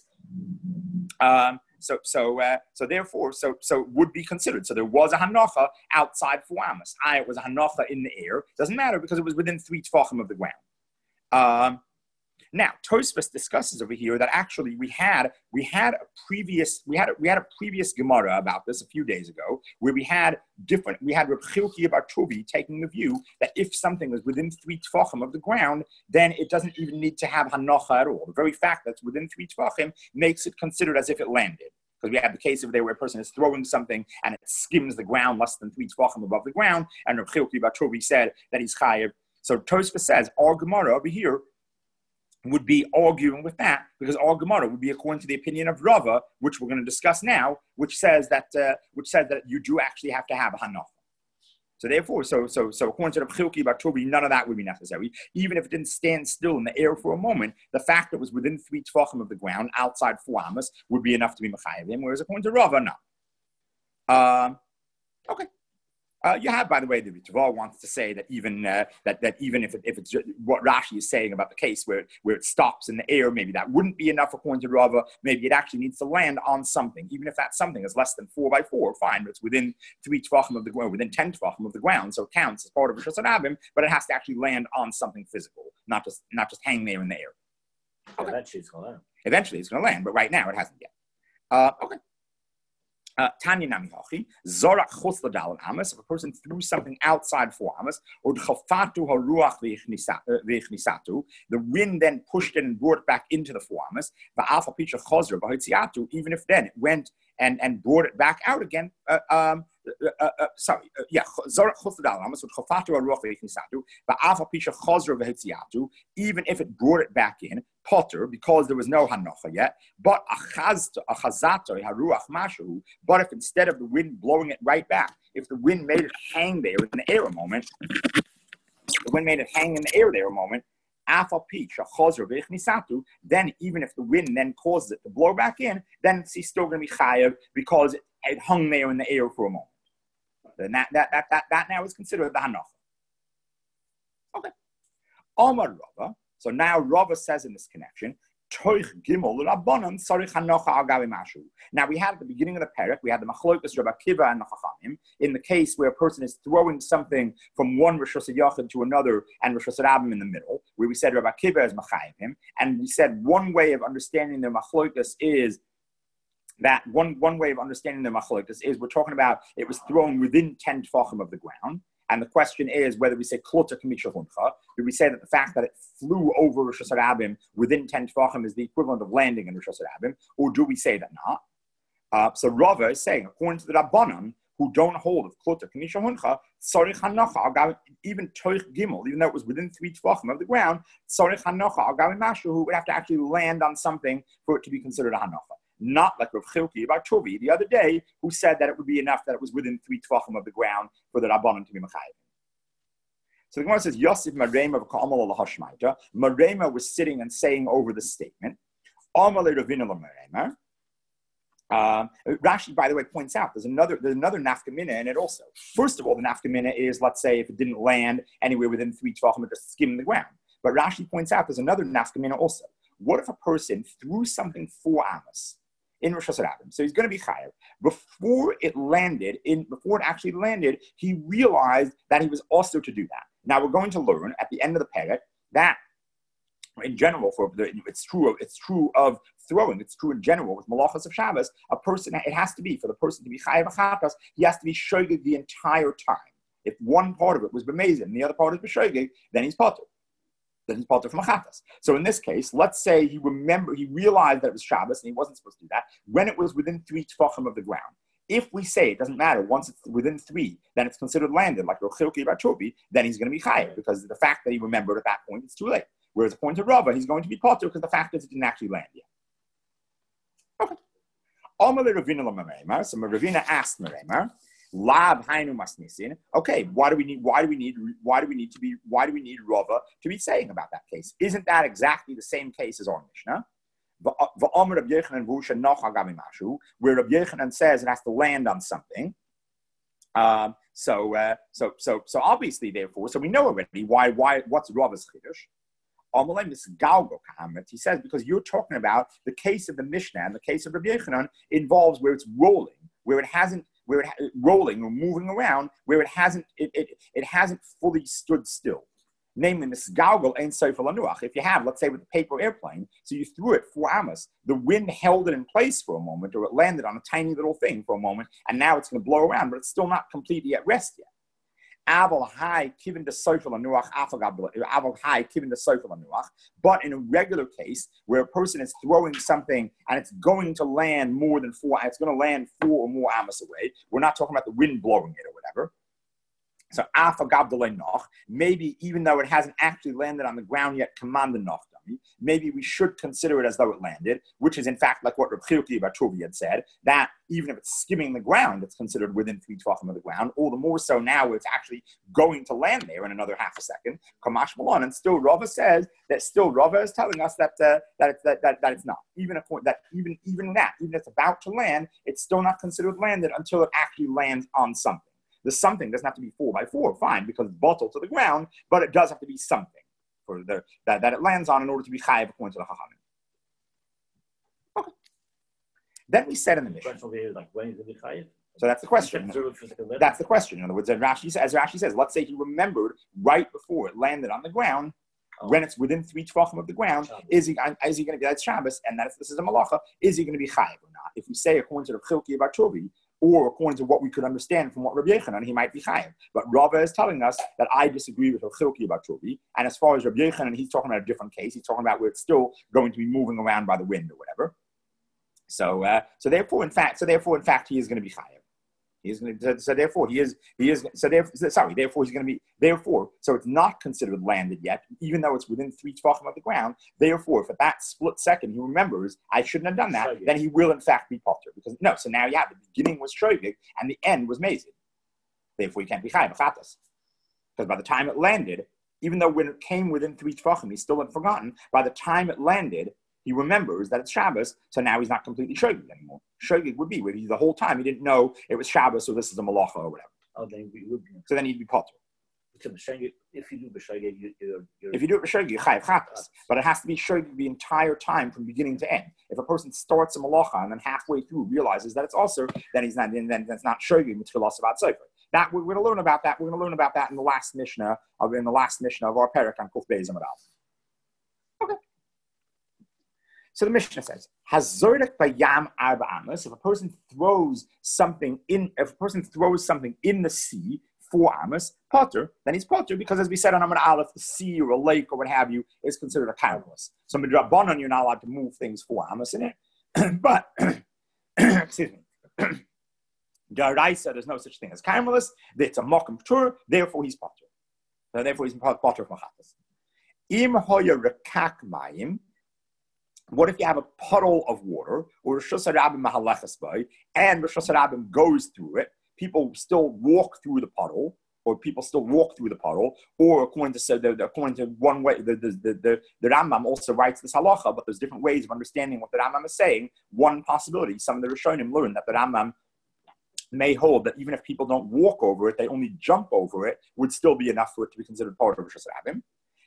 Speaker 1: um, so so uh, so therefore, so so would be considered. So there was a hanocha outside four amos. I it was a hanocha in the air. Doesn't matter because it was within three tefachim of the ground. Um, Now, Tosfos discusses over here that actually we had we had a previous we had a, we had a previous Gemara about this a few days ago where we had different we had Reb Chilkiah bar Tovi taking the view that if something was within three tefachim of the ground, then it doesn't even need to have hanocha at all. The very fact that it's within three tefachim makes it considered as if it landed. Because we have the case of there where a person is throwing something and it skims the ground less than three tefachim above the ground, and Reb Chilkiah bar Tovi said that he's chayev. So Tosfos says our Gemara over here would be arguing with that, because our Gemara would be according to the opinion of Rava, which we're going to discuss now, which says that uh, which says that you do actually have to have a hanocha. So therefore, so so so according to the Chilkiah bar Tovi, none of that would be necessary. Even if it didn't stand still in the air for a moment, the fact that it was within three tefachim of the ground, outside four amos, would be enough to be mechayev him. Whereas according to Rava, no. Um, okay. Uh, you have, by the way, the Ritva wants to say that even uh, that that even if it, if it's what Rashi is saying about the case where where it stops in the air, maybe that wouldn't be enough according to Rava. Maybe it actually needs to land on something, even if that something is less than four by four. Fine, but it's within three tefachim of the ground, within ten tefachim of the ground, so it counts as part of Rosh Hashanah. But it has to actually land on something physical, not just not just hang there in the air.
Speaker 4: Okay. Eventually, it's going to land.
Speaker 1: Eventually, it's going to land, but right now it hasn't yet. Uh, okay. Tanya Nami Hachi, Zorak Chutz l'dal amas, if a person threw something outside four amas, or Chafatu haruach v'ichnissatu, the wind then pushed it and brought it back into the four amas, v'alfa picha chozra b'hitziatu, even if then it went and, and brought it back out again, uh, um, uh, uh, sorry, uh, yeah, Zorak Chutz l'dal amas, or Chafatu haruach v'ichnissatu, v'alfa picha chozra b'hitziatu, even if it brought it back in, potter, because there was no hanocha yet, but achazato haruach mashu. But if instead of the wind blowing it right back, if the wind made it hang there in the air a moment, the wind made it hang in the air there a moment, Then even if the wind then causes it to blow back in, then he's still going to be chayav because it, it hung there in the air for a moment. Then that that that that, that now is considered the hanocha. Okay. Omar Rava. So now Rava says in this connection, now we had at the beginning of the parak, we had the machlokas Rabbi Akiva and the Chachamim in the case where a person is throwing something from one Rosh Hashanah to another and Rosh Hashanah in the middle, where we said Rabbi Akiva is machayim him, and we said one way of understanding the machlokas is that one one way of understanding the machlokas is we're talking about it was thrown within ten tefachim of the ground. And the question is whether we say klota k'misha huncha, do we say that the fact that it flew over Rosh Hashanah within ten tefachim is the equivalent of landing in Rosh Hashanah, or do we say that not? Uh, so Rava is saying, according to the Rabbanan, who don't hold of klota k'misha huncha, sarich hanocha, even toich gimel, even though it was within three tefachim of the ground, sarich hanocha agavi mashu, who would have to actually land on something for it to be considered a hanocha. Not like Rav Chilki about Tovi the other day, who said that it would be enough that it was within three tefachim of the ground for the Rabbanan to be mechayim. So the Gemara says, Yosef Marema v'ka'amal lahashmaita. Marema was sitting and saying over the statement. Amalei Ravina Marema. Um, Rashi, by the way, points out there's another there's another nafkamina in it also. First of all, the nafkamina is, let's say, if it didn't land anywhere within three tefachim, it just skimmed the ground. But Rashi points out there's another nafkamina also. What if a person threw something four amos in Rosh Hashanah? So he's going to be chayav. Before it landed, in before it actually landed, he realized that he was also to do that. Now we're going to learn at the end of the parak that, in general, for the, it's true of it's true of throwing. It's true in general with malachas of Shabbos. A person, it has to be for the person to be chayav achatas. He has to be shogeg the entire time. If one part of it was b'mezid and the other part is b'shogeg, then he's patur. Then he's patur from achatas. So in this case, let's say he remember he realized that it was Shabbos and he wasn't supposed to do that when it was within three tefachim of the ground. If we say it doesn't matter, once it's within three, then it's considered landed, like Rochilki Bachobi, then he's going to be chayav because the fact that he remembered at that point, it's too late. Whereas according to Rava, he's going to be patur because the fact is it didn't actually land yet. Okay. Amalei Ravina l'Meremer. So Ravina asked Meremer, Lab Hainu Masnisin. Okay, why do we need? Why do we need? Why do we need to be? Why do we need Rava to be saying about that case? Isn't that exactly the same case as our Mishnah? Where Rabbi Yochanan says it has to land on something. Um, so, uh, so, so, so obviously, therefore, so we know already why. Why? What's Rava's chiddush? He says because you're talking about the case of the Mishnah and the case of Rabbi Yochanan involves where it's rolling, where it hasn't. Where it ha- rolling or moving around, where it hasn't it, it, it hasn't fully stood still. Namely, this galgal ain't sofer lanuach. If you have, let's say, with a paper airplane, so you threw it four amos, the wind held it in place for a moment, or it landed on a tiny little thing for a moment, and now it's going to blow around, but it's still not completely at rest yet. Aval high given the sofer lanuach, aval high given the sofer lanuach. But in a regular case where a person is throwing something and it's going to land more than four, it's going to land four or more amos away. We're not talking about the wind blowing it or whatever. So maybe even though it hasn't actually landed on the ground yet, command the noch dummy. Maybe we should consider it as though it landed, which is in fact like what Reb Chilki Bachovi had said, that even if it's skimming the ground, it's considered within three tefachim of the ground, all the more so now it's actually going to land there in another half a second. Kamash Malon, and still Rava says that still Rava is telling us that uh, that, it's, that that that it's not. Even if that even even that, even if it's about to land, it's still not considered landed until it actually lands on something. The something doesn't have to be four by four, fine, because it's bottled to the ground, but it does have to be something for the that, that it lands on in order to be chayav according to the Chachamim. Okay. Then we said in the Mishnah.
Speaker 4: Like, when is it chayav?
Speaker 1: So that's the question. That's the question. In other words, as Rashi, as Rashi says, let's say he remembered right before it landed on the ground, oh. when it's within three tefachim of the ground, Shabbos. is he is he going to be that's Shabbos, and that's this is a malacha? Is he going to be chayav or not? If we say according to the Chilki Bachovi, or according to what we could understand from what Rabbi Yochanan, he might be chayav. But Rava is telling us that I disagree with Rav Chilki Bachovi. And as far as Rabbi Yochanan, he's talking about a different case. He's talking about where it's still going to be moving around by the wind or whatever. So, uh, so therefore, in fact, so therefore, in fact, he is going to be chayav. He is going to, so therefore, he is, he is, so therefore, sorry, therefore, he's going to be, therefore, so it's not considered landed yet, even though it's within three tefachim of the ground. Therefore, if at that split second he remembers, I shouldn't have done that, shogeg. Then he will, in fact, be potter. Because, no, so now, yeah, the beginning was shogeg, and the end was mazid. Therefore, he can't be chayav, achatas. Because by the time it landed, even though when it came within three Tvachim, he still had forgotten. By the time it landed, he remembers that it's Shabbos, so now he's not completely Shogeg anymore. Shogeg would be where he, the whole time he didn't know it was Shabbos, so this is a Malacha or whatever.
Speaker 4: Oh, then we would be.
Speaker 1: So then he'd be Potter.
Speaker 4: If you do b'shogeg, you, you're, you're.
Speaker 1: If you do it b'shogeg, you chayav chatas. But it has to be shogeg the entire time from beginning to end. If a person starts a malacha and then halfway through realizes that it's also, then he's not. Then that's not shogeg mitchilas about sefer. That we're going to learn about that. We're going to learn about that in the last mishnah of in the last mishnah of our parak on Kuf Beis Amud Aleph. Okay. So the mishnah says, "Hazorek bayam arba amos." If a person throws something in, if a person throws something in the sea. Four amos, potter, then he's potter because, as we said on Amud Aleph, the sea or a lake or what have you is considered a carmelus. So midrabanan, you're not allowed to move things four amos in it. But excuse me, Daraisa, there's no such thing as carmelus. It's a mokum tur, therefore he's potter. So therefore he's potter of machatas. Im hoya rekak mayim. What if you have a puddle of water or Rishus Harabim mahalechas by, and Rishus Harabim goes through it? People still walk through the puddle, or people still walk through the puddle, or according to so the, according to one way, the, the, the, the, the Rambam also writes this halacha, but there's different ways of understanding what the Rambam is saying. One possibility, some of the Rishonim learn that the Rambam may hold that even if people don't walk over it, they only jump over it, would still be enough for it to be considered part of Rishus Harabim.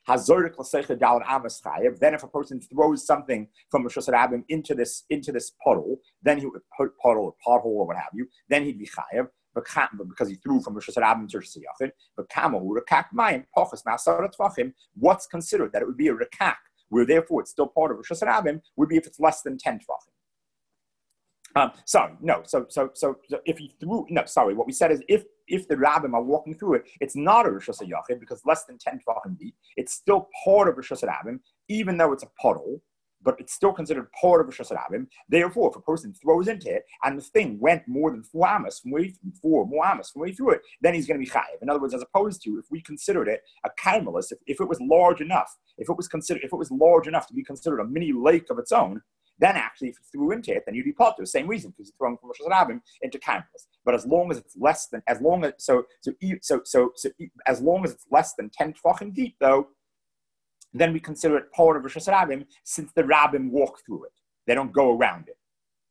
Speaker 1: Then if a person throws something from Rishus Harabim into this into this puddle, then he would put puddle or pothole or what have you, then he'd be chayav. Because he threw from Rishus Harabim to Rishus Yachid, but Kamo Rekak Mayim Pochas Ma'asar Tvachim. What's considered that it would be a Rekak, where therefore it's still part of Rishus Harabim, would be if it's less than ten Tvachim. Um, sorry, no. So, so, so, so, if he threw, no, sorry. What we said is if if the Rabbim are walking through it, it's not a Rishus Yachid because less than ten Tvachim deep. It's still part of Rishus Harabim, even though it's a puddle. But it's still considered part of Rishus Harabim. Therefore, if a person throws into it and the thing went more than four amos from where he threw, four more amos from where he threw it, then he's going to be chayiv. In other words, as opposed to if we considered it a carmelus, if, if it was large enough, if it was considered, if it was large enough to be considered a mini lake of its own, then actually, if you threw into it, then you'd be potter. Same reason because you're throwing from Rishus Harabim into carmelus. But as long as it's less than, as long as so so so so, so as long as it's less than ten tefachim deep, though. Then we consider it part of Rishus Harabim since the Rabbim walk through it. They don't go around it.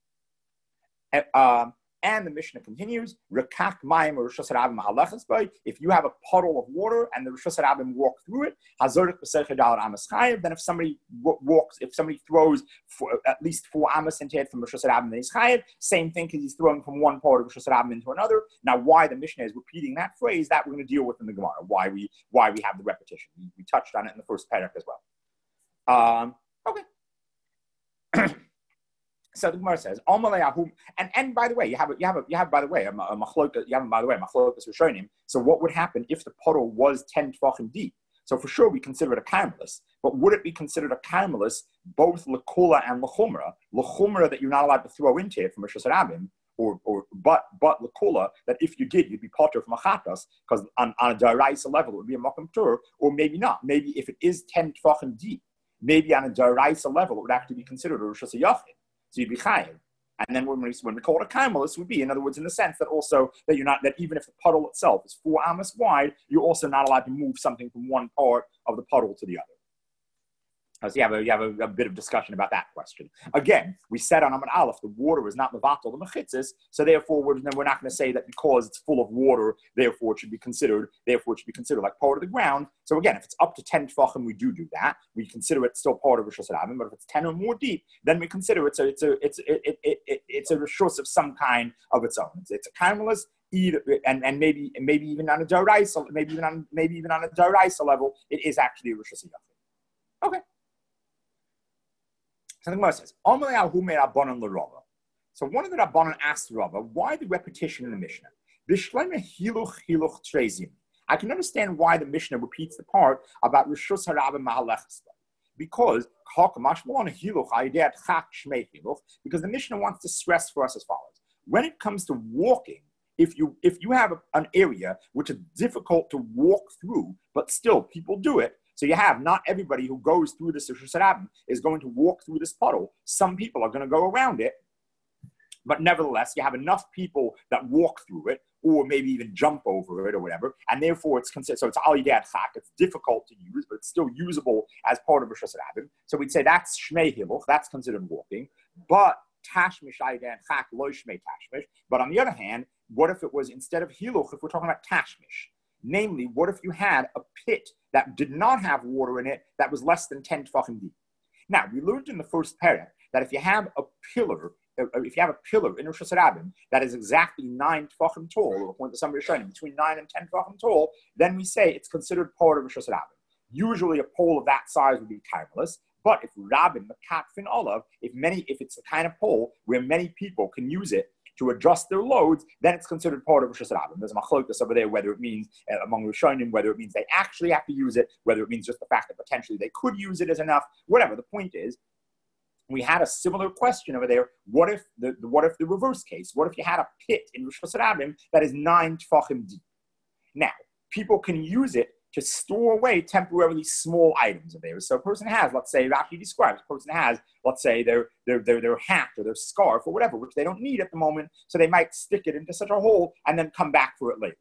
Speaker 1: And, um, and the Mishnah continues, Rekak Mayim or Rishus Harabim halachas by. If you have a puddle of water and the Rishus Harabim walk through it, Hazorik b'seicha dalar amas chayiv. Then if somebody w- walks, if somebody throws for, at least four amas into it from Rishus Harabim, then he's chayiv. Same thing because he's throwing from one part of Rishus Harabim into another. Now, why the Mishnah is repeating that phrase, that we're going to deal with in the Gemara. Why we why we have the repetition. We, we touched on it in the first parak as well. Um, okay. So the Gemara says, and and by the way, you have a, you have a, you have by the way a, a machlokas, you have by the way a machlokas rishonim. So what would happen if the puddle was ten tefachim deep? So for sure we consider it a carmelus, but would it be considered a carmelus both lekula and lechumra? Lechumra that you're not allowed to throw into it from Rishus Harabim, or or but but lekula that if you did you'd be potter from a chatas because on, on a daraisa level it would be a makom tur, or maybe not. Maybe if it is ten tefachim deep, maybe on a daraisa level it would actually be considered a Rishus Yachid. So you'd be chayiv. And then when we, when we call it a carmelus, would be, in other words, in the sense that also that you're not, that even if the puddle itself is four amos wide, you're also not allowed to move something from one part of the puddle to the other. So you have a, you have a, a bit of discussion about that question. Again, we said on Amud Aleph, the water is not mevatel the mechitzas, so therefore we're, we're not going to say that because it's full of water, therefore it should be considered, therefore it should be considered like part of the ground. So again, if it's up to ten tefachim, we do do that. We consider it still part of Rishus Harabim, but if it's ten or more deep, then we consider it, so it's a, it's it, it, it, it, it's a Rishus of some kind of its own. It's, it's a carmelus, either, and, and maybe maybe even on a daraisa, maybe even on maybe even on a daraisa level, it is actually a Rishus Yachid. Okay. So the Gemara says, so one of the Rabbanon asked Rava, why the repetition in the Mishnah? I can understand why the Mishnah repeats the part about Rishus Harabim Mahalechas. Because because the Mishnah wants to stress for us as follows. When it comes to walking, if you if you have a, an area which is difficult to walk through, but still people do it, so you have not everybody who goes through this Rishus Harabim is going to walk through this puddle. Some people are going to go around it, but nevertheless, you have enough people that walk through it, or maybe even jump over it or whatever, and therefore it's considered, so it's al yidei chak, it's difficult to use, but it's still usable as part of Rosh Hashanah. So we'd say that's shmei hiluch, that's considered walking, but tashmish al yidei chak lo shmei tashmish. But on the other hand, what if it was instead of hiluch, if we're talking about tashmish? Namely, what if you had a pit that did not have water in it that was less than ten tefachim deep? Now, we learned in the first paragraph that if you have a pillar, if you have a pillar in Rosh Hashanah that is exactly nine tefachim tall, or according to some Rishonim, between nine and ten tefachim tall, then we say it's considered part of Rosh Hashanah. Usually, a pole of that size would be timeless. But if Rabbin, Makat, Fin Olav, if many, if it's the kind of pole where many people can use it to adjust their loads, then it's considered part of Rosh Hashanah. There's a machlokas over there, whether it means uh, among Rishonim, whether it means they actually have to use it, whether it means just the fact that potentially they could use it as enough, whatever. The point is, we had a similar question over there. What if the, the what if the reverse case? What if you had a pit in Rosh Hashanah that is nine tefachim deep? Now, people can use it to store away temporarily small items of theirs. So a person has, let's say, Rashi describes, a person has, let's say, their, their, their, their hat or their scarf or whatever, which they don't need at the moment, so they might stick it into such a hole and then come back for it later.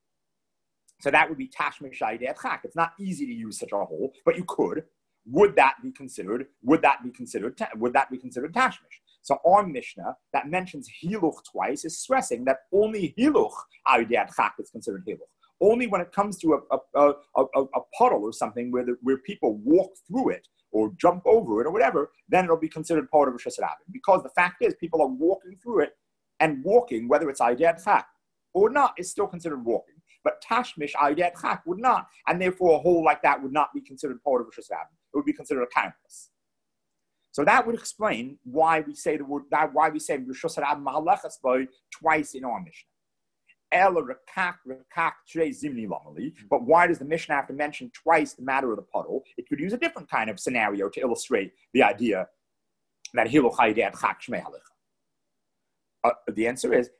Speaker 1: So that would be tashmish al yidei chak. It's not easy to use such a hole, but you could. Would that be considered, would that be considered, would that be considered tashmish? So our Mishnah that mentions hiluch twice is stressing that only hiluch al yidei chak is considered hiluch. Only when it comes to a, a, a, a, a puddle or something where the, where people walk through it or jump over it or whatever, then it'll be considered part of Rosh Hashanah. Because the fact is, people are walking through it, and walking, whether it's al yidei chak or not, is still considered walking. But tashmish al yidei chak would not, and therefore a hole like that would not be considered part of Rosh Hashanah. It would be considered a timeless. So that would explain why we say the word, that why we say Rosh Hashanah mahalachas boy twice in our Mishnah. But why does the Mishnah have to mention twice the matter of the puddle? It could use a different kind of scenario to illustrate the idea that hiluch al yidei chak shmei halecha. Uh, the answer is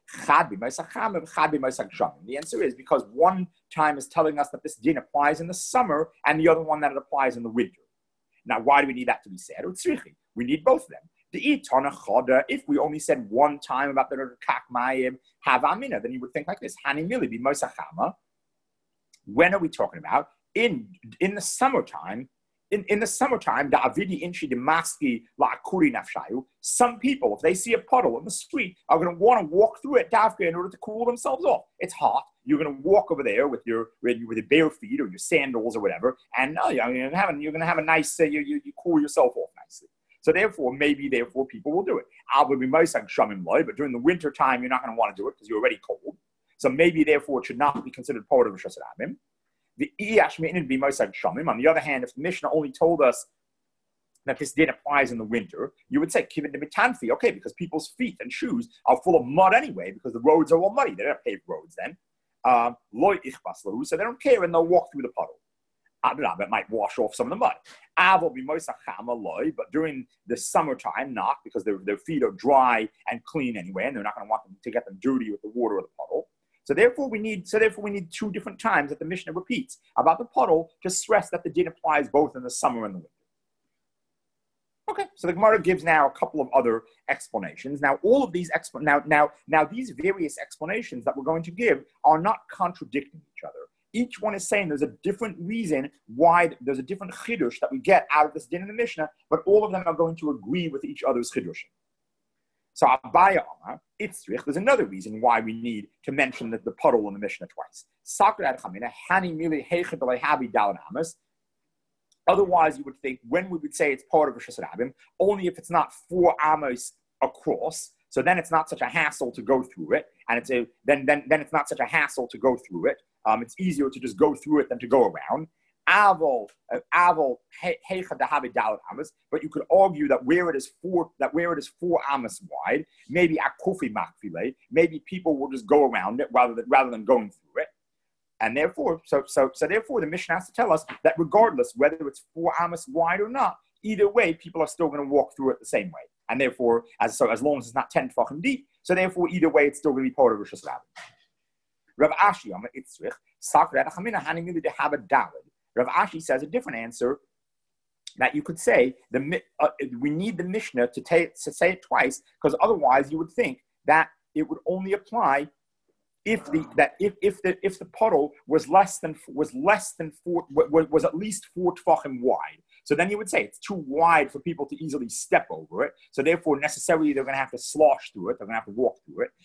Speaker 1: the answer is because one time is telling us that this din applies in the summer, and the other one that it applies in the winter. Now, why do we need that to be said? We need both of them. If we only said one time about the kak mayim have amina, then you would think like this: Hani mili be mosachama. When are we talking about? In in the summertime. In, in the summertime, some people, if they see a puddle in the street, are going to want to walk through it davka in order to cool themselves off. It's hot. You're going to walk over there with your with your bare feet or your sandals or whatever, and no, you're going to have a, you're going to have a nice, uh, you, you, you cool yourself off nicely. So therefore, maybe therefore people will do it. But during the winter time, you're not going to want to do it because you're already cold. So maybe therefore it should not be considered part of Rosh Hashanah. The on the other hand, if the Mishnah only told us that this din applies in the winter, you would say kivin de mitanfi, okay, because people's feet and shoes are full of mud anyway, because the roads are all muddy. They don't have paved roads then. Um, so they don't care and they'll walk through the puddle. It might wash off some of the mud. But during the summertime, not, because their, their feet are dry and clean anyway, and they're not going to want them to get them dirty with the water of the puddle. So therefore, we need so therefore we need two different times that the Mishnah repeats about the puddle to stress that the din applies both in the summer and the winter. Okay, so the Gemara gives now a couple of other explanations. Now, all of these expl- now now now these various explanations that we're going to give are not contradicting each other. Each one is saying there's a different reason why there's a different chidush that we get out of this din in the Mishnah, but all of them are going to agree with each other's chidushim. So Abaya Amar, Itzrich, there's another reason why we need to mention the, the puddle in the Mishnah twice. Otherwise, you would think when we would say it's part of Rosh Hashanah, only if it's not four amos across. So then it's not such a hassle to go through it, and it's a then then then it's not such a hassle to go through it. Um, it's easier to just go through it than to go around. Avol, avol, heicha dahavi dalet amas. But you could argue that where it is four, that where it is four amas wide, maybe akufi makfile, maybe people will just go around it rather than rather than going through it. And therefore, so so so therefore, the Mishnah has to tell us that regardless whether it's four amas wide or not, either way, people are still going to walk through it the same way. And therefore, as so as long as it's not ten tefachim deep, so therefore, either way, it's still going to be part of Rosh Hashanah. Rav Ashi Amar Itzrich Sakra Chamina Hani Mili to have a dalid. Rav Ashi says a different answer that you could say the uh, we need the Mishnah to, ta- to say it twice, because otherwise you would think that it would only apply if the that if if the if the puddle was less than was less than four was, was at least four tefachim wide. So then you would say it's too wide for people to easily step over it. So therefore, necessarily they're going to have to slosh through it. They're going to have to walk through it.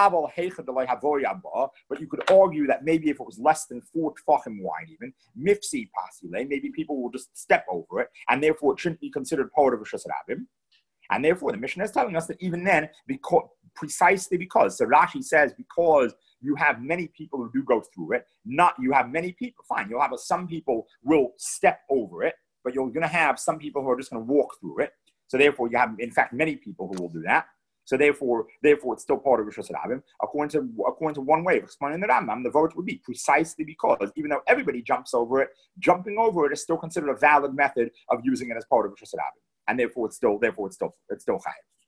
Speaker 1: But you could argue that maybe if it was less than four tefachim wide, even mifsi pasile, maybe people will just step over it, and therefore it shouldn't be considered part of a Rishus Rabim. And therefore, the Mishnah is telling us that even then, because precisely because, so Rashi says, because you have many people who do go through it, not you have many people, fine, you'll have a, some people will step over it, but you're going to have some people who are just going to walk through it. So therefore, you have, in fact, many people who will do that. So therefore, therefore, it's still part of Rishus Rabim. According to according to one way of explaining the Rambam, the vote would be precisely because even though everybody jumps over it, jumping over it is still considered a valid method of using it as part of Rishus Rabim, and therefore it's still therefore it's still it's still chayav.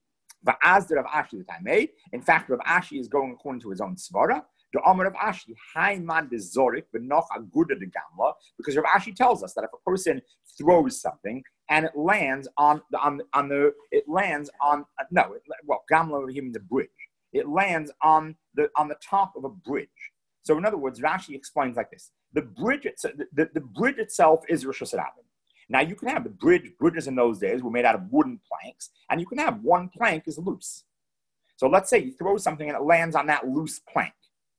Speaker 1: But as the Rav Ashi that I made, in fact, Rav Ashi is going according to his own svara. The Amar Rav Ashi, Haiman de Zorik, but not Aguda de Gamla, because Rav Ashi tells us that if a person throws something and it lands on the on, on the it lands on uh, no it, well Gamla even the bridge, it lands on the on the top of a bridge. So in other words, Rashi explains like this: the bridge itself, the, the, the bridge itself is Rishus Rabim. Now you can have the bridge. Bridges in those days were made out of wooden planks, and you can have one plank is loose. So let's say you throw something and it lands on that loose plank.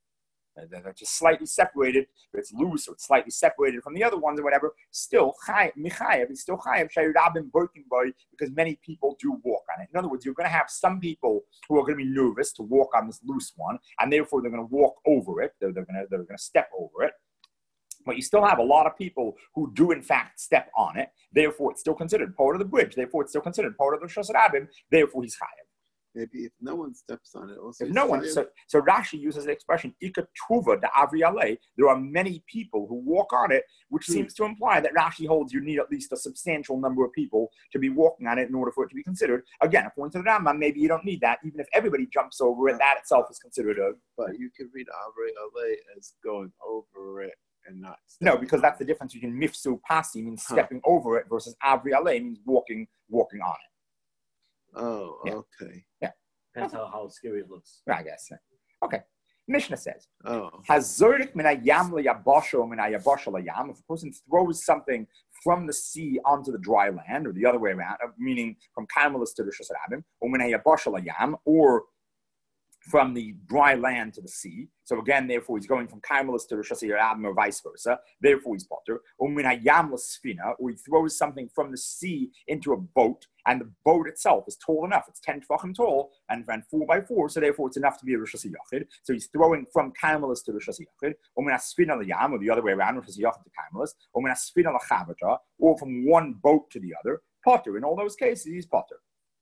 Speaker 1: They're just slightly separated, but it's loose or it's slightly separated from the other ones or whatever. Still, Michayev is still Chayev Shayurabim Birkin Boy because many people do walk on it. In other words, you're going to have some people who are going to be nervous to walk on this loose one, and therefore they're going to walk over it. They're, they're going to they're going to step over it. But you still have a lot of people who do, in fact, step on it. Therefore, it's still considered part of the bridge. Therefore, it's still considered part of the Rishus Rabim. Therefore, he's Chayev.
Speaker 5: Maybe if no one steps on it, also
Speaker 1: if no one, so, so Rashi uses the expression "ikatuva da avri alei." There are many people who walk on it, which hmm. seems to imply that Rashi holds you need at least a substantial number of people to be walking on it in order for it to be considered. Again, according to the Rambam, maybe you don't need that. Even if everybody jumps over it, that itself is considered a.
Speaker 5: But you can read avri alei as going over it and not.
Speaker 1: No, because that's the difference between mifsu pasi means huh. stepping over it versus avri alei means walking walking on it.
Speaker 5: Oh,
Speaker 1: yeah.
Speaker 5: okay.
Speaker 1: Yeah.
Speaker 4: Depends how, how scary it looks.
Speaker 1: I guess. Okay. Mishnah says,
Speaker 5: oh.
Speaker 1: Hazorik min hayam liyabasho min hayabasho layam. If a person throws something from the sea onto the dry land, or the other way around, meaning from Karmelis to Rishus Rabim, or min hayabasho layam, or from the dry land to the sea. So again, therefore, he's going from Karmelis to Rishus Rabim or vice versa. Therefore, he's potter. Or min hayam l'sfina, or he throws something from the sea into a boat, and the boat itself is tall enough. It's ten tefachim tall and, and four by four, so therefore it's enough to be a Rishus Yachid. So he's throwing from Karmelis to Rishus Yachid, or min hasfina l'yam, or the other way around, Rishus Yachid to Karmelis, or min hasfina l'chavata, or from one boat to the other. Potter. In all those cases, he's potter.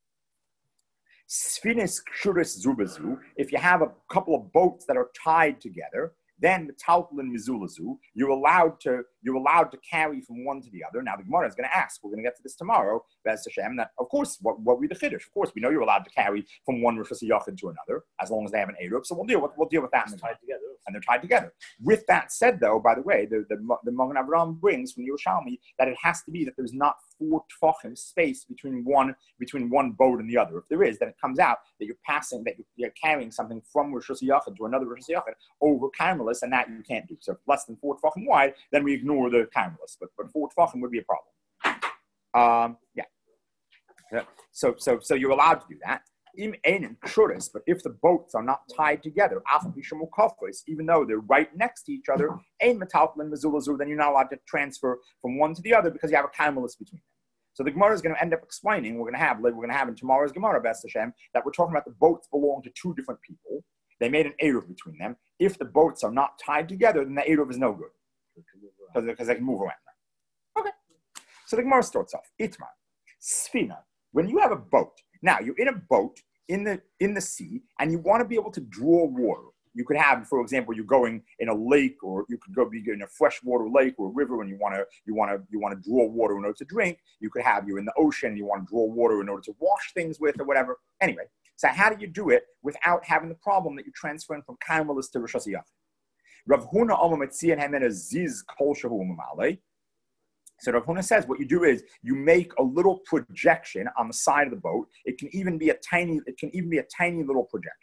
Speaker 1: Sfinis kshuris zubazu. If you have a couple of boats that are tied together, then the talpul and mizulazu, you're allowed to you're allowed to carry from one to the other. Now the Gemara is going to ask. We're going to get to this tomorrow. Be'ez Hashem. That of course, what what we the chiddush. Of course, we know you're allowed to carry from one Rishus Yachid to another as long as they have an eruv. So we'll deal with we'll deal with that.
Speaker 4: It's tied together.
Speaker 1: And they're tied together. With that said, though, by the way, the the, the Magen Avraham brings from Yerushalmi that it has to be that there's not four tefachim space between one between one boat and the other. If there is, then it comes out that you're passing that you're carrying something from Rishus Yachid to another Rishus Yachid over Karmelis, and that you can't do. So if less than four tefachim wide, then we ignore the Karmelis. But but four tefachim would be a problem. Um, yeah. So so so you're allowed to do that. But if the boats are not tied together, even though they're right next to each other, then you're not allowed to transfer from one to the other because you have a Karmelis between them. So the Gemara is going to end up explaining, we're going to have, we're going to have in tomorrow's Gemara, Be'ez Hashem, that we're talking about the boats belong to two different people. They made an eruv between them. If the boats are not tied together, then the eruv is no good because they can move around. Okay. So the Gemara starts off. Itmar, Sfina. When you have a boat, now you're in a boat in the in the sea, and you want to be able to draw water. You could have, for example, you're going in a lake, or you could go be in a freshwater lake or a river, and you want to you want to you want to draw water in order to drink. You could have you're in the ocean, and you want to draw water in order to wash things with or whatever. Anyway, so how do you do it without having the problem that you're transferring from Karmelis to Rishus Yachid? Rav Huna Omer Metzian Hemen Aziz Kol Shehu U'Malei. So Rav Huna says what you do is you make a little projection on the side of the boat. It can even be a tiny, it can even be a tiny little projection.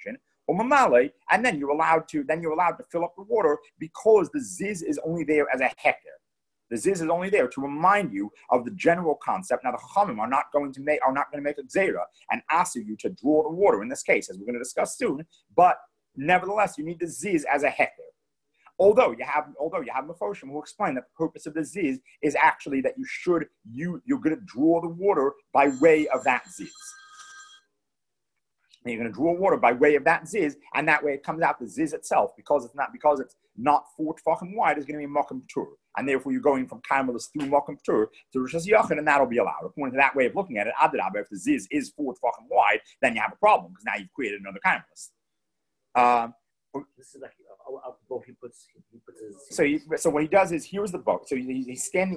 Speaker 1: umamale, and then you're allowed to then you're allowed to fill up the water because the ziz is only there as a heker. The ziz is only there to remind you of the general concept. Now the chachamim are not going to make are not going to make a gzeira and ask you to draw the water in this case, as we're going to discuss soon. But nevertheless, you need the ziz as a heker. Although you have, although you have Mefoshim who explain that the purpose of the ziz is actually that you should you you're going to draw the water by way of that ziz. And you're going to draw water by way of that ziz, and that way it comes out the ziz itself because it's not because it's not four tefachim wide. It's going to be mokum tur, and therefore you're going from Karmelis through mokum tur to Rosh Hashanah, and that'll be allowed. According to that way of looking at it, Adrabah, if the ziz is four tefachim wide, then you have a problem because now you've created another Karmelis. Um,
Speaker 4: This is like a, a boat he puts. He puts his.
Speaker 1: So, he, so what he does is here's the boat. So he, he's standing.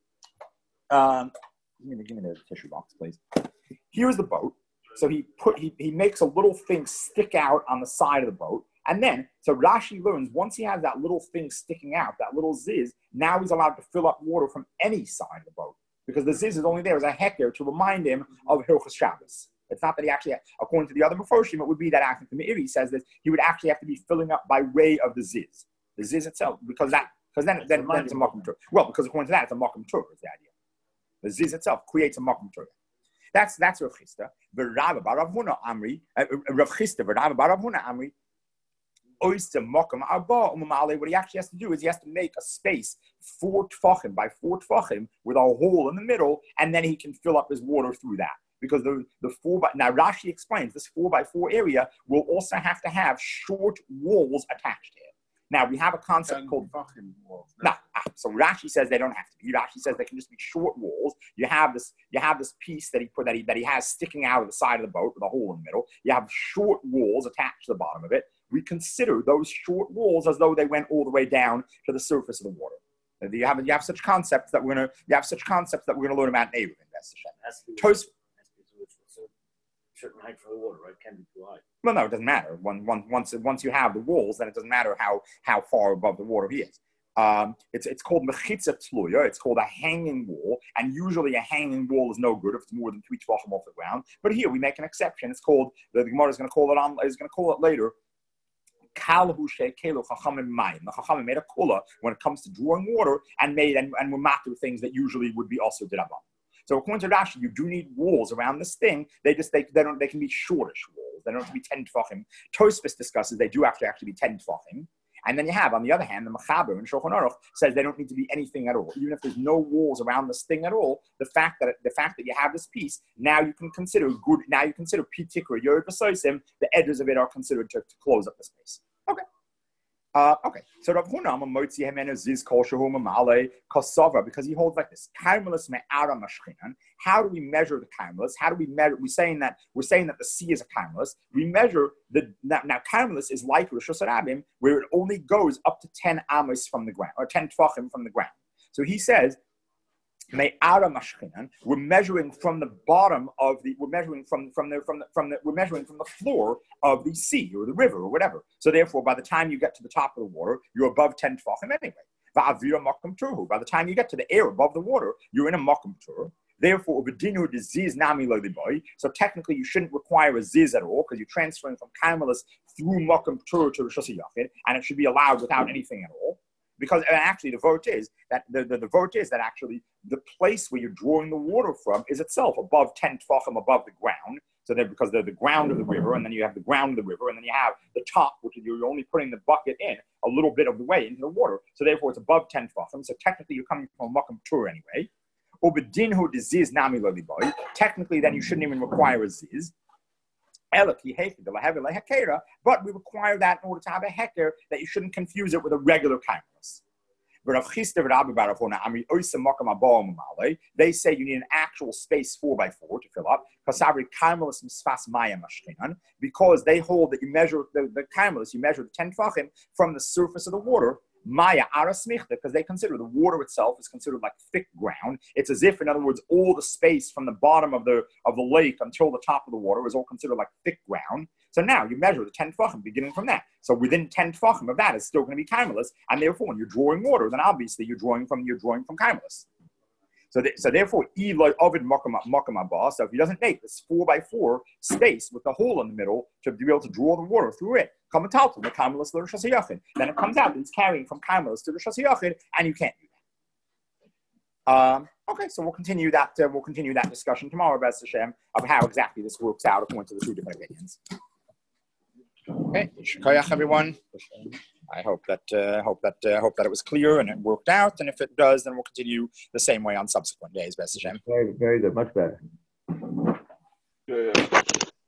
Speaker 1: Um, give me, give me the tissue box, please. Here's the boat. So he put he, he makes a little thing stick out on the side of the boat, and then so Rashi learns once he has that little thing sticking out, that little ziz, now he's allowed to fill up water from any side of the boat because the ziz is only there as a heker to remind him of Hilchos Shabbos. It's not that he actually, according to the other Mefoshim, it would be that actually the Meiri says that he would actually have to be filling up by way of the ziz, the ziz itself, because that because then then, then it's a makom tur. Well, because according to that, it's a makom tur is the idea. The ziz itself creates a makom tur. That's that's Rav Chisda. V'Rav bar Rav Huna Amri, Rav Chisda, V'Rav bar Rav Huna Amri. Oyster makom arba umamale. What he actually has to do is he has to make a space four tefachim by four tefachim with a hole in the middle, and then he can fill up his water through that. Because the, the four by, now Rashi explains this four by four area will also have to have short walls attached to it. Now we have a concept called
Speaker 5: walls.
Speaker 1: no. So Rashi says they don't have to be. Rashi says they can just be short walls. You have this, you have this piece that he put that he that he has sticking out of the side of the boat with a hole in the middle. You have short walls attached to the bottom of it. We consider those short walls as though they went all the way down to the surface of the water. You have you have such concepts that we're gonna you have such concepts that we're gonna learn about in Eruv. Tos.
Speaker 4: Certain height for the water, right? It can be too high.
Speaker 1: Well, no, it doesn't matter. One, one, once, once you have the walls, then it doesn't matter how, how far above the water he is. Um, it's it's called mechitza tluya. It's called a hanging wall, and usually a hanging wall is no good if it's more than three tvachim off the ground. But here we make an exception. It's called the, the Gemara is going to call it on is going to call it later. Kalhu shekelu chachamim mayim. The chachamim made a kula when it comes to drawing water and made and and were matter things that usually would be also dirabam. So according to Rashi, you do need walls around this thing. They just they, they don't they can be shortish walls. They don't have to be ten tefachim. Tosfos discusses they do actually actually be ten tefachim. And then you have, on the other hand, the Mechaber in Shulchan Aruch says they don't need to be anything at all. Even if there's no walls around this thing at all, the fact that the fact that you have this piece, now you can consider good. Now you consider pitikra yod v'soisim. The edges of it are considered to, to close up the space. Okay. Uh, okay, so Rav Huna motzi hemenu ziz kol shehu mamale kosova because he holds like this. Karmelis me'ara mashchinan. How do we measure the karmelis? How do we measure? We're saying that we're saying that the sea is a karmelis. We measure the now, now karmelis is like Rosh Hashanah where it only goes up to ten amos from the ground or ten tefachim from the ground. So he says. We're measuring from the bottom of the. We're measuring from from the from the from the. We're measuring from the floor of the sea or the river or whatever. So therefore, by the time you get to the top of the water, you're above ten tefachim anyway. By the time you get to the air above the water, you're in a makom tur. Therefore, so technically, you shouldn't require a ziz at all because you're transferring from karmelis through makom tur to Rosh Hashanah, and it should be allowed without anything at all. Because actually the vote is that the, the, the vote is that actually the place where you're drawing the water from is itself above ten tefachim above the ground. So that because they're the ground of the river, and then you have the ground of the river, and then you have the top, which you're only putting the bucket in a little bit of the way into the water. So therefore it's above ten tefachim. So technically you're coming from a makom tur anyway. Technically then you shouldn't even require a ziz. But we require that in order to have a heker that you shouldn't confuse it with a regular karmelis. They say you need an actual space four by four to fill up because they hold that you measure the, the karmelis, you measure the ten tefachim from the surface of the water. Maya arasmichta, because they consider the water itself is considered like thick ground. It's as if, in other words, all the space from the bottom of the of the lake until the top of the water is all considered like thick ground. So now you measure the ten tefachim beginning from that. So within ten tefachim of that is still going to be karmelis, and therefore when you're drawing water, then obviously you're drawing from you're drawing from karmelis. So, th- so therefore, Eli Ovid Makam Abba. So if he doesn't make this four by four space with the hole in the middle to be able to draw the water through it, then it comes out that he's carrying from Kaimelis to the Shasiyachid, and you can't do that. Um, okay, so we'll continue that. Uh, we'll continue that discussion tomorrow, B'ez Hashem, of how exactly this works out according to the two different opinions. Okay, Shkoyach, everyone. I hope that uh, hope that uh, hope that it was clear and it worked out. And if it does, then we'll continue the same way on subsequent days. B'ez Hashem.
Speaker 2: Very, very good. Much better.
Speaker 5: Yeah, yeah.